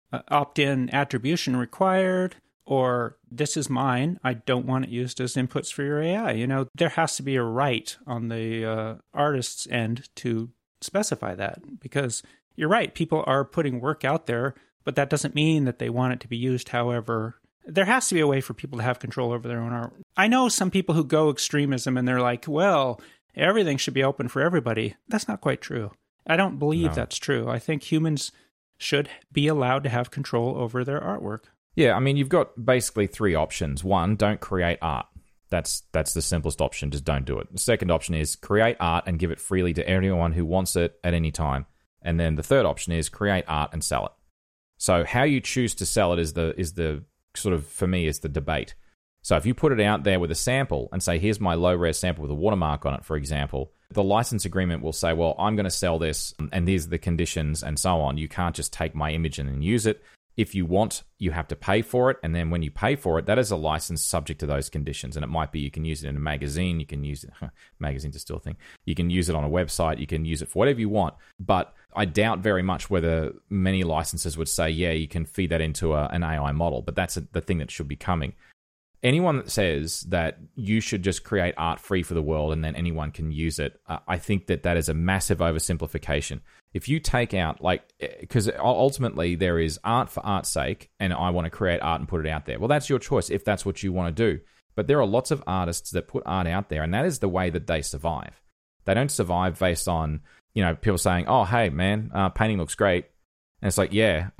opt-in, attribution required, or this is mine, I don't want it used as inputs for your AI. There has to be a right on the artist's end to specify that, because you're right, people are putting work out there, but that doesn't mean that they want it to be used however. There has to be a way for people to have control over their own art. I know some people who go extremism and they're like, well, everything should be open for everybody. That's not quite true. I don't believe that's true. I think humans should be allowed to have control over their artwork.
Yeah, I mean, you've got basically three options. One, don't create art. That's the simplest option. Just don't do it. The second option is create art and give it freely to anyone who wants it at any time. And then the third option is create art and sell it. So how you choose to sell it is the sort of, for me, is the debate. So if you put it out there with a sample and say, here's my low-res sample with a watermark on it, for example, the license agreement will say, well, I'm going to sell this, and these are the conditions, and so on. You can't just take my image and then use it. If you want, you have to pay for it, and then when you pay for it, that is a license subject to those conditions. And it might be you can use it in a magazine, you can use it, magazines are still a thing, you can use it on a website, you can use it for whatever you want. But I doubt very much whether many licenses would say, yeah, you can feed that into an AI model, but that's the thing that should be coming. Anyone that says that you should just create art free for the world and then anyone can use it, I think that is a massive oversimplification. If you take out, because ultimately there is art for art's sake, and I want to create art and put it out there. Well, that's your choice if that's what you want to do. But there are lots of artists that put art out there, and that is the way that they survive. They don't survive based on, people saying, oh, hey, man, painting looks great. And it's like, yeah,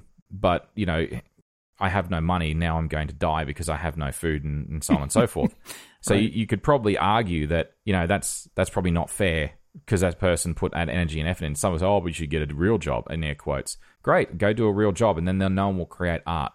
but, I have no money, now I'm going to die because I have no food, and so on and so forth. So right. you could probably argue that, that's probably not fair because that person put that energy and effort in. Someone says, oh, we should get a real job, in air quotes. Great, go do a real job, and then no one will create art.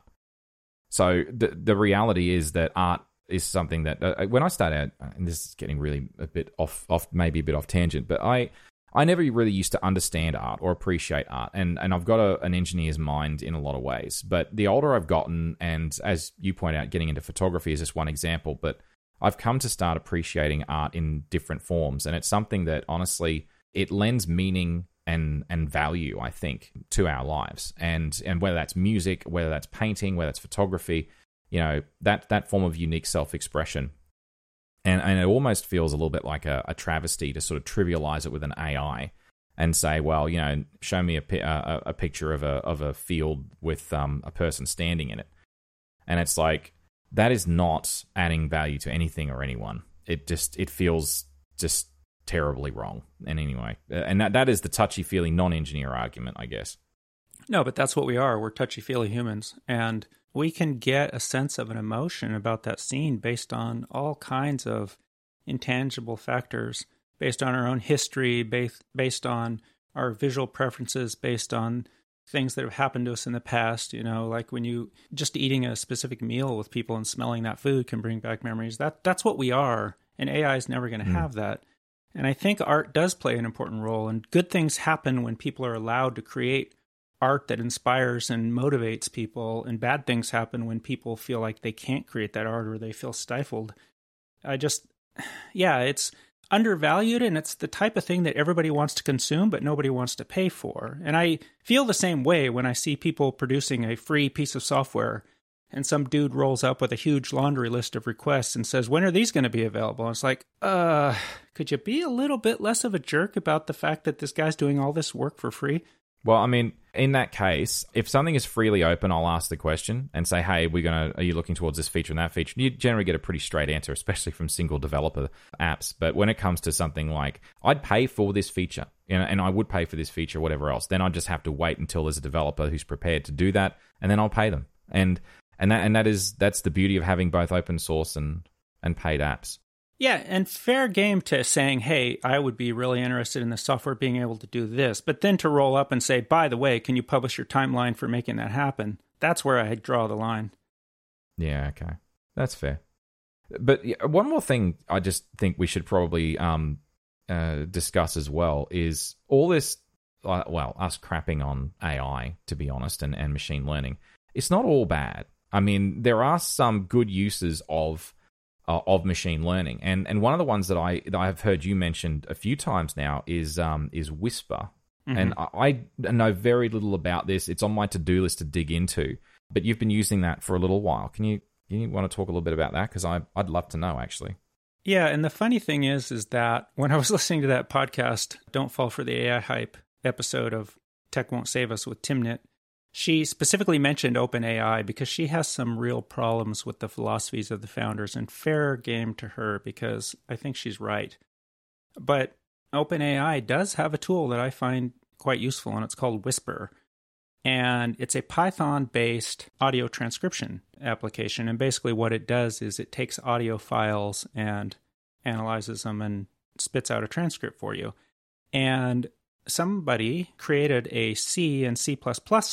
So the reality is that art is something that, when I start out, and this is getting really a bit off maybe a bit off tangent, but I never really used to understand art or appreciate art, and I've got an engineer's mind in a lot of ways. But the older I've gotten, and as you point out, getting into photography is just one example, but I've come to start appreciating art in different forms, and it's something that, honestly, it lends meaning and value, I think, to our lives. And whether that's music, whether that's painting, whether that's photography, that form of unique self-expression. And it almost feels a little bit like a travesty to sort of trivialize it with an AI and say, well, show me a picture of a field with a person standing in it. And it's like, that is not adding value to anything or anyone. It feels just terribly wrong in any way. And that is the touchy-feely non-engineer argument, I guess.
No, but that's what we are. We're touchy-feely humans. And we can get a sense of an emotion about that scene based on all kinds of intangible factors, based on our own history, based on our visual preferences, based on things that have happened to us in the past. Like when you just eating a specific meal with people and smelling that food can bring back memories. That's what we are, and AI is never going to have that. And I think art does play an important role, and good things happen when people are allowed to create art that inspires and motivates people, and bad things happen when people feel like they can't create that art or they feel stifled. It's undervalued, and it's the type of thing that everybody wants to consume but nobody wants to pay for. And I feel the same way when I see people producing a free piece of software and some dude rolls up with a huge laundry list of requests and says, when are these going to be available? And it's like, could you be a little bit less of a jerk about the fact that this guy's doing all this work for free?
Well, I mean, in that case, if something is freely open, I'll ask the question and say, hey, are you looking towards this feature and that feature? You generally get a pretty straight answer, especially from single developer apps. But when it comes to something like, I'd pay for this feature, and I would pay for this feature, whatever else, then I'd just have to wait until there's a developer who's prepared to do that, and then I'll pay them. That's the beauty of having both open source and paid apps.
Yeah, and fair game to saying, hey, I would be really interested in the software being able to do this, but then to roll up and say, by the way, can you publish your timeline for making that happen? That's where I draw the line.
Yeah, okay. That's fair. But one more thing I just think we should probably discuss as well is all this, us crapping on AI, to be honest, and machine learning. It's not all bad. I mean, there are some good uses of machine learning, and one of the ones that I've heard you mentioned a few times now is Whisper, and I know very little about this. It's on my to-do list to dig into, but you've been using that for a little while. Can you want to talk a little bit about that? Because I'd love to know, actually.
Yeah, and the funny thing is that when I was listening to that podcast, Don't Fall for the AI Hype episode of Tech Won't Save Us with Timnit, she specifically mentioned OpenAI because she has some real problems with the philosophies of the founders, and fair game to her because I think she's right. But OpenAI does have a tool that I find quite useful, and it's called Whisper. And it's a Python-based audio transcription application. And basically what it does is it takes audio files and analyzes them and spits out a transcript for you. And somebody created a C and C++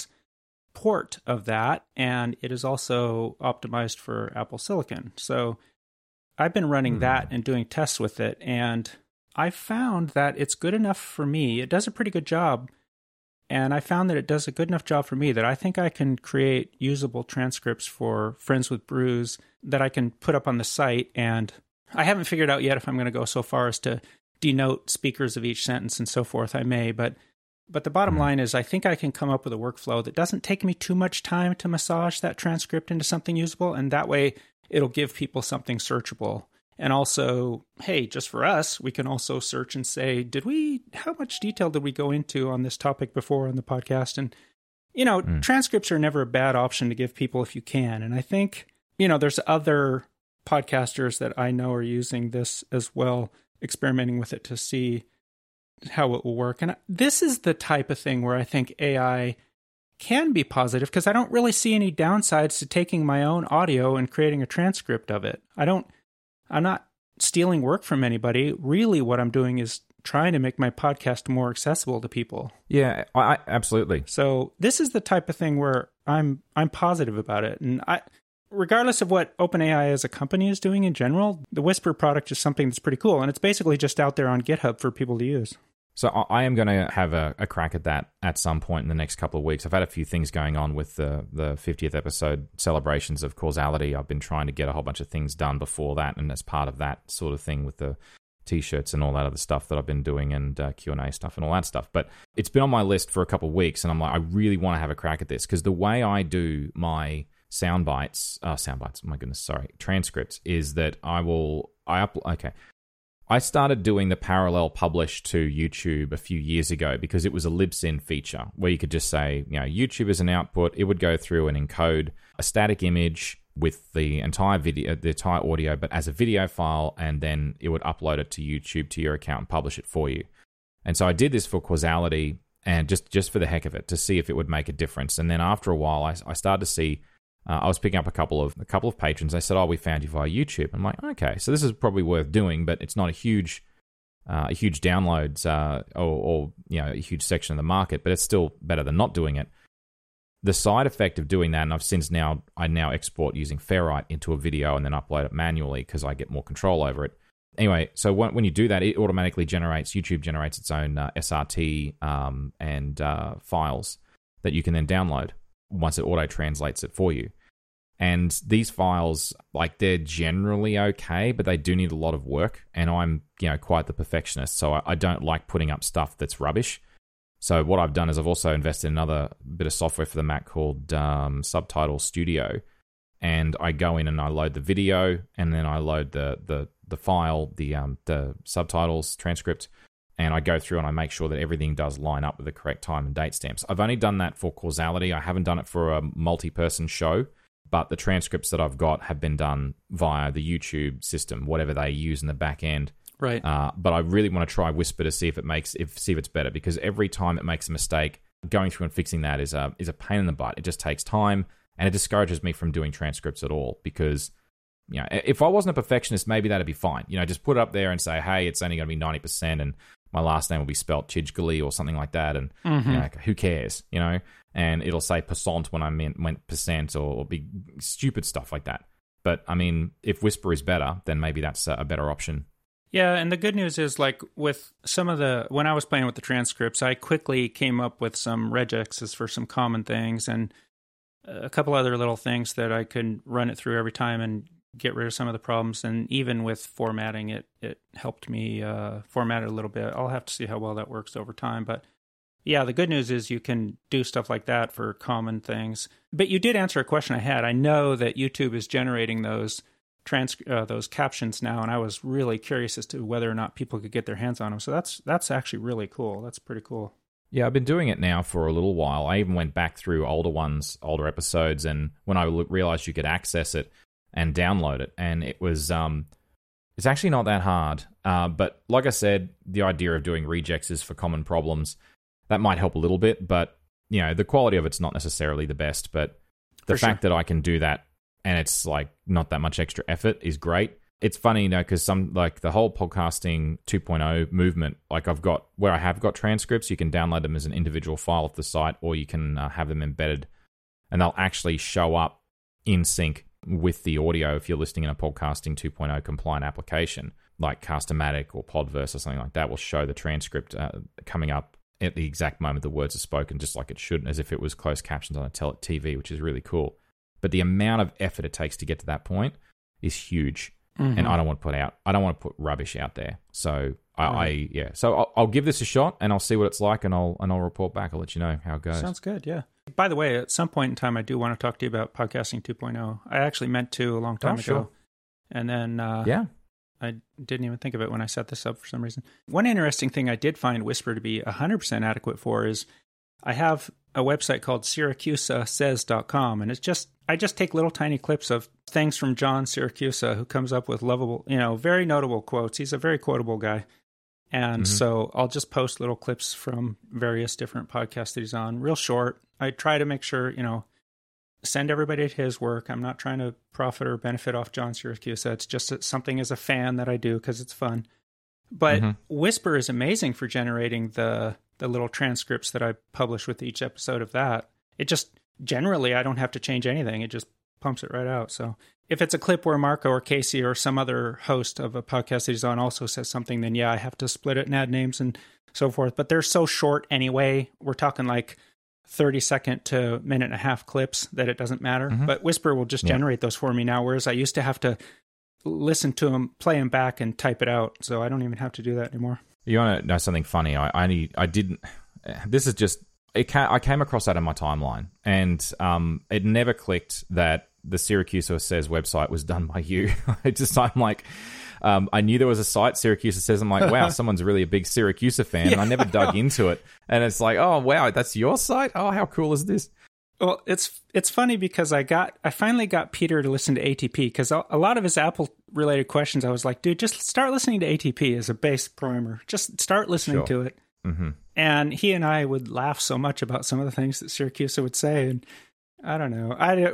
port of that, and it is also optimized for Apple Silicon. So I've been running that and doing tests with it, and I found that it's good enough for me. It does a pretty good job, and I found that it does a good enough job for me that I think I can create usable transcripts for Friends with Brews that I can put up on the site, and I haven't figured out yet if I'm going to go so far as to denote speakers of each sentence and so forth. I may, but the bottom line is I think I can come up with a workflow that doesn't take me too much time to massage that transcript into something usable, and that way it'll give people something searchable. And also, hey, just for us, we can also search and say, how much detail did we go into on this topic before on the podcast? And, transcripts are never a bad option to give people if you can. And I think, there's other podcasters that I know are using this as well, experimenting with it to see how it will work. And this is the type of thing where I think AI can be positive because I don't really see any downsides to taking my own audio and creating a transcript of it. I'm not stealing work from anybody. Really what I'm doing is trying to make my podcast more accessible to people.
Yeah, I absolutely.
So this is the type of thing where I'm positive about it. And regardless of what OpenAI as a company is doing in general, the Whisper product is something that's pretty cool. And it's basically just out there on GitHub for people to use.
So I am going to have a crack at that at some point in the next couple of weeks. I've had a few things going on with the 50th episode celebrations of Causality. I've been trying to get a whole bunch of things done before that, and as part of that sort of thing with the T-shirts and all that other stuff that I've been doing, and Q&A stuff and all that stuff. But it's been on my list for a couple of weeks, and I'm like, I really want to have a crack at this, because the way I do my transcripts is that I started doing the parallel publish to YouTube a few years ago because it was a libsyn feature where you could just say, YouTube is an output. It would go through and encode a static image with the entire video, the entire audio, but as a video file, and then it would upload it to YouTube to your account and publish it for you. And so I did this for Causality and just for the heck of it to see if it would make a difference. And then after a while, I started to see. I was picking up a couple of patrons. They said, "Oh, we found you via YouTube." I'm like, "Okay, so this is probably worth doing, but it's not a huge downloads or a huge section of the market, but it's still better than not doing it." The side effect of doing that, and I now export using Ferrite into a video and then upload it manually because I get more control over it. Anyway, so when you do that, it automatically YouTube generates its own SRT and files that you can then download once it auto translates it for you. And these files, they're generally okay, but they do need a lot of work. And I'm, quite the perfectionist, so I don't like putting up stuff that's rubbish. So what I've done is I've also invested in another bit of software for the Mac called Subtitle Studio. And I go in and I load the video, and then I load the file, the subtitles, transcript, and I go through and I make sure that everything does line up with the correct time and date stamps. I've only done that for Causality. I haven't done it for a multi-person show. But the transcripts that I've got have been done via the YouTube system, whatever they use in the back end.
Right.
But I really want to try Whisper to see if it's better, because every time it makes a mistake, going through and fixing that is a pain in the butt. It just takes time, and it discourages me from doing transcripts at all. Because if I wasn't a perfectionist, maybe that'd be fine. Just put it up there and say, hey, it's only going to be 90%, and my last name will be spelt Chidgally or something like that, and who cares, And it'll say percent when I meant percent, or big stupid stuff like that. But I mean, if Whisper is better, then maybe that's a better option.
Yeah, and the good news is, with some of when I was playing with the transcripts, I quickly came up with some regexes for some common things and a couple other little things that I could run it through every time and get rid of some of the problems. And even with formatting, it helped me format it a little bit. I'll have to see how well that works over time. But yeah, the good news is you can do stuff like that for common things. But you did answer a question I had. I know that YouTube is generating those captions now, and I was really curious as to whether or not people could get their hands on them. So that's actually really cool. That's pretty cool.
Yeah, I've been doing it now for a little while. I even went back through older episodes, and when I realized you could access it and download it, and it was it's actually not that hard. But like I said, the idea of doing rejexes for common problems, that might help a little bit, but the quality of it's not necessarily the best. But the fact that I can do that and it's not that much extra effort is great. It's funny, because some the whole podcasting 2.0 movement, I have got transcripts, you can download them as an individual file off the site, or you can have them embedded, and they'll actually show up in sync with the audio if you're listening in a podcasting 2.0 compliant application like Cast-O-Matic or Podverse or something like that. Will show the transcript coming up at the exact moment the words are spoken, just like it should, as if it was closed captions on a TV, which is really cool. But the amount of effort it takes to get to that point is huge. And I don't want to put rubbish out there. So I'll give this a shot, and I'll see what it's like, and I'll report back. I'll let you know how it goes.
Sounds good. Yeah. By the way, at some point in time, I do want to talk to you about podcasting 2.0. I actually meant to a long time ago.
Sure.
And then I didn't even think of it when I set this up for some reason. One interesting thing I did find Whisper to be 100% adequate for is I have a website called SyracusaSays.com, and I just take little tiny clips of things from John Siracusa, who comes up with lovable, very notable quotes. He's a very quotable guy. And so I'll just post little clips from various different podcasts that he's on, real short. I try to make sure, send everybody to his work. I'm not trying to profit or benefit off John Siracusa. It's just something as a fan that I do because it's fun. But Whisper is amazing for generating the little transcripts that I publish with each episode of that. It just, generally, I don't have to change anything. It just pumps it right out. So if it's a clip where Marco or Casey or some other host of a podcast that he's on also says something, then I have to split it and add names and so forth. But they're so short anyway. We're talking 30-second to minute-and-a-half clips that it doesn't matter. But Whisper will just generate those for me now, whereas I used to have to listen to them, play them back, and type it out. So I don't even have to do that anymore. You
want to know something funny? I didn't. This is just. I came across that in my timeline, and it never clicked that the Siracusa Says website was done by you. I'm like, I knew there was a site, Syracuse Says. I'm like, wow, someone's really a big Syracuse fan. And I never dug into it. And it's like, oh, wow, that's your site? Oh, how cool is this?
Well, it's funny because I finally got Peter to listen to ATP because a lot of his Apple related questions, I was like, dude, just start listening to ATP as a base primer. Just start listening to it.
Mm-hmm.
And he and I would laugh so much about some of the things that Syracuse would say. And I don't know.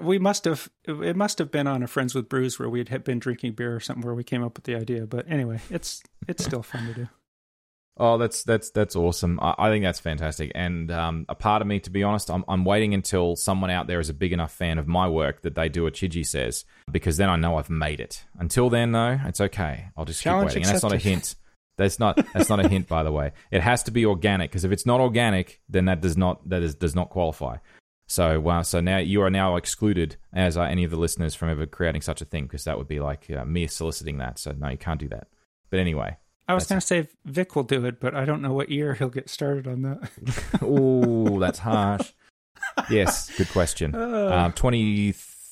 It must have been on a Friends with Brews where we'd been drinking beer or something where we came up with the idea. But anyway, it's still fun to do.
Oh, that's awesome. I think that's fantastic. And a part of me, to be honest, I'm waiting until someone out there is a big enough fan of my work that they do a Chidgey Says, because then I know I've made it. Until then, though, it's okay. I'll just
Challenge
keep waiting. And that's not a hint. That's not a hint, by the way. It has to be organic, because if it's not organic, then that does not qualify. So so now you are now excluded as any of the listeners from ever creating such a thing, because that would be like me soliciting that. So no, you can't do that. But anyway.
I was going to say Vic will do it, but I don't know what year he'll get started on that.
Ooh, that's harsh. Yes, good question. 20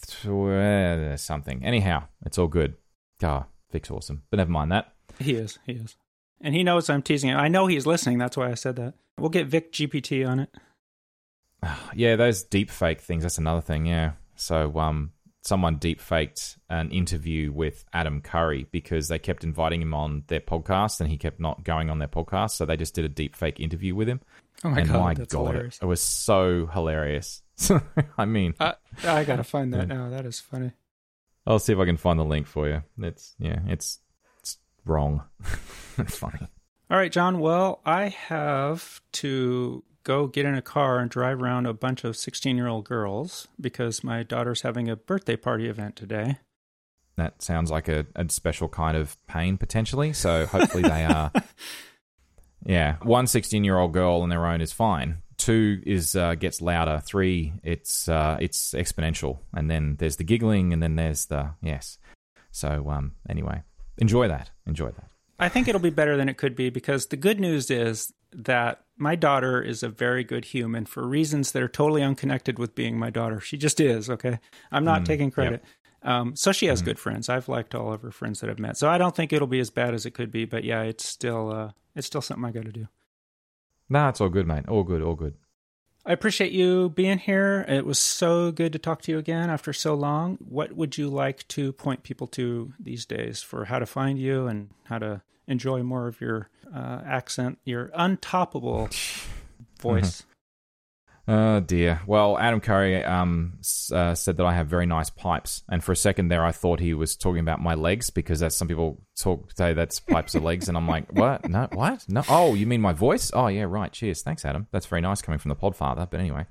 something. Anyhow, it's all good. Vic's awesome. But never mind that.
He is. And he knows I'm teasing him. I know he's listening. That's why I said that. We'll get Vic GPT on it.
Yeah, those deep fake things, that's another thing, yeah. So someone deep faked an interview with Adam Curry because they kept inviting him on their podcast and he kept not going on their podcast, so they just did a deep fake interview with him.
Oh my God, that's hilarious.
It was so hilarious. I mean...
I gotta find that now. That is funny.
I'll see if I can find the link for you. It's wrong. It's funny.
All right, John. Well, I have to go get in a car and drive around a bunch of 16-year-old girls because my daughter's having a birthday party event today.
That sounds like a special kind of pain, potentially. So hopefully they are... Yeah, 1 16-year-old girl on their own is fine. 2 is gets louder. 3, it's exponential. And then there's the giggling, and then there's the... Yes. So anyway, enjoy that. I
think it'll be better than it could be, because the good news is that my daughter is a very good human for reasons that are totally unconnected with being my daughter. She just is, okay? I'm not taking credit. Yep. So she has good friends. I've liked all of her friends that I've met. So I don't think it'll be as bad as it could be, but yeah, it's still something I got to do.
Nah, it's all good, mate. All good.
I appreciate you being here. It was so good to talk to you again after so long. What would you like to point people to these days for how to find you and how to enjoy more of your accent, your untoppable voice?
Oh, dear. Well, Adam Curry said that I have very nice pipes. And for a second there, I thought he was talking about my legs, because that's some people say that's pipes of legs. And I'm like, what? No, what? No. Oh, you mean my voice? Oh, yeah, right. Cheers. Thanks, Adam. That's very nice coming from the Podfather. But anyway,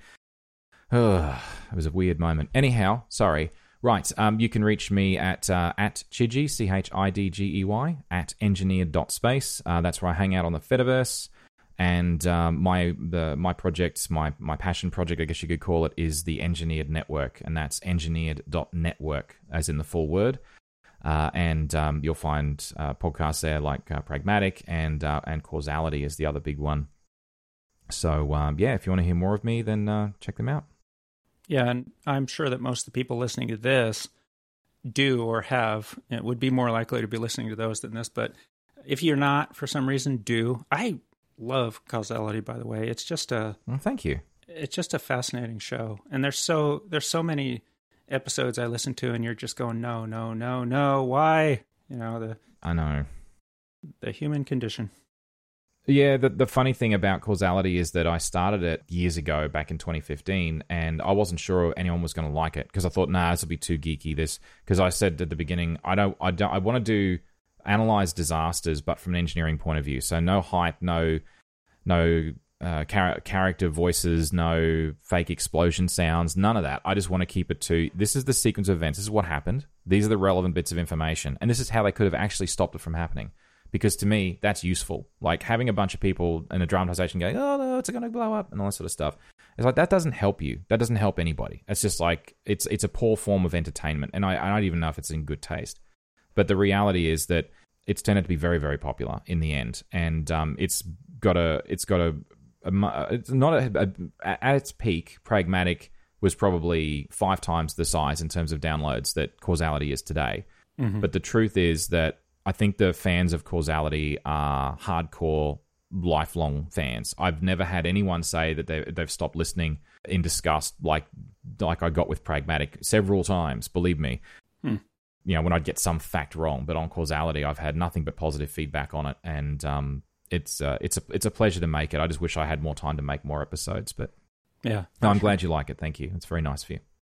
it was a weird moment. Anyhow, sorry. Right. You can reach me at Chidgey, CHIDGEY, at engineered.space. That's where I hang out on the Fediverse. And my project, my passion project, I guess you could call it, is the Engineered Network, and that's engineered.network, as in the full word. And you'll find podcasts there like Pragmatic and Causality is the other big one. So if you want to hear more of me, then check them out.
Yeah, and I'm sure that most of the people listening to this do or have. It would be more likely to be listening to those than this, but if you're not, for some reason, do. I love Causality, by the way. It's just
thank you.
It's just a fascinating show, and there's so many episodes I listen to, and you're just going, no, why?
I know
the human condition.
Yeah, the funny thing about Causality is that I started it years ago, back in 2015, and I wasn't sure anyone was going to like it, because I thought, this will be too geeky. Because I said at the beginning, I want to do analyze disasters, but from an engineering point of view. So no hype, no character voices, no fake explosion sounds, none of that. I just want to keep it to, this is the sequence of events, this is what happened, these are the relevant bits of information, and this is how they could have actually stopped it from happening. Because to me, that's useful. Like having a bunch of people in a dramatization going, oh no, it's going to blow up, and all that sort of stuff. It's like, that doesn't help you. That doesn't help anybody. It's just like, it's a poor form of entertainment, and I don't even know if it's in good taste. But the reality is that it's turned out to be very, very popular in the end, and it's not at its peak. Pragmatic was probably 5 times the size in terms of downloads that Causality is today. Mm-hmm. But the truth is that I think the fans of Causality are hardcore, lifelong fans. I've never had anyone say that they've stopped listening in disgust like I got with Pragmatic several times, believe me. You know, when I'd get some fact wrong, but on Causality, I've had nothing but positive feedback on it, and it's a pleasure to make it. I just wish I had more time to make more episodes, but
yeah,
no, I'm glad you like it. Thank you. It's very nice of you.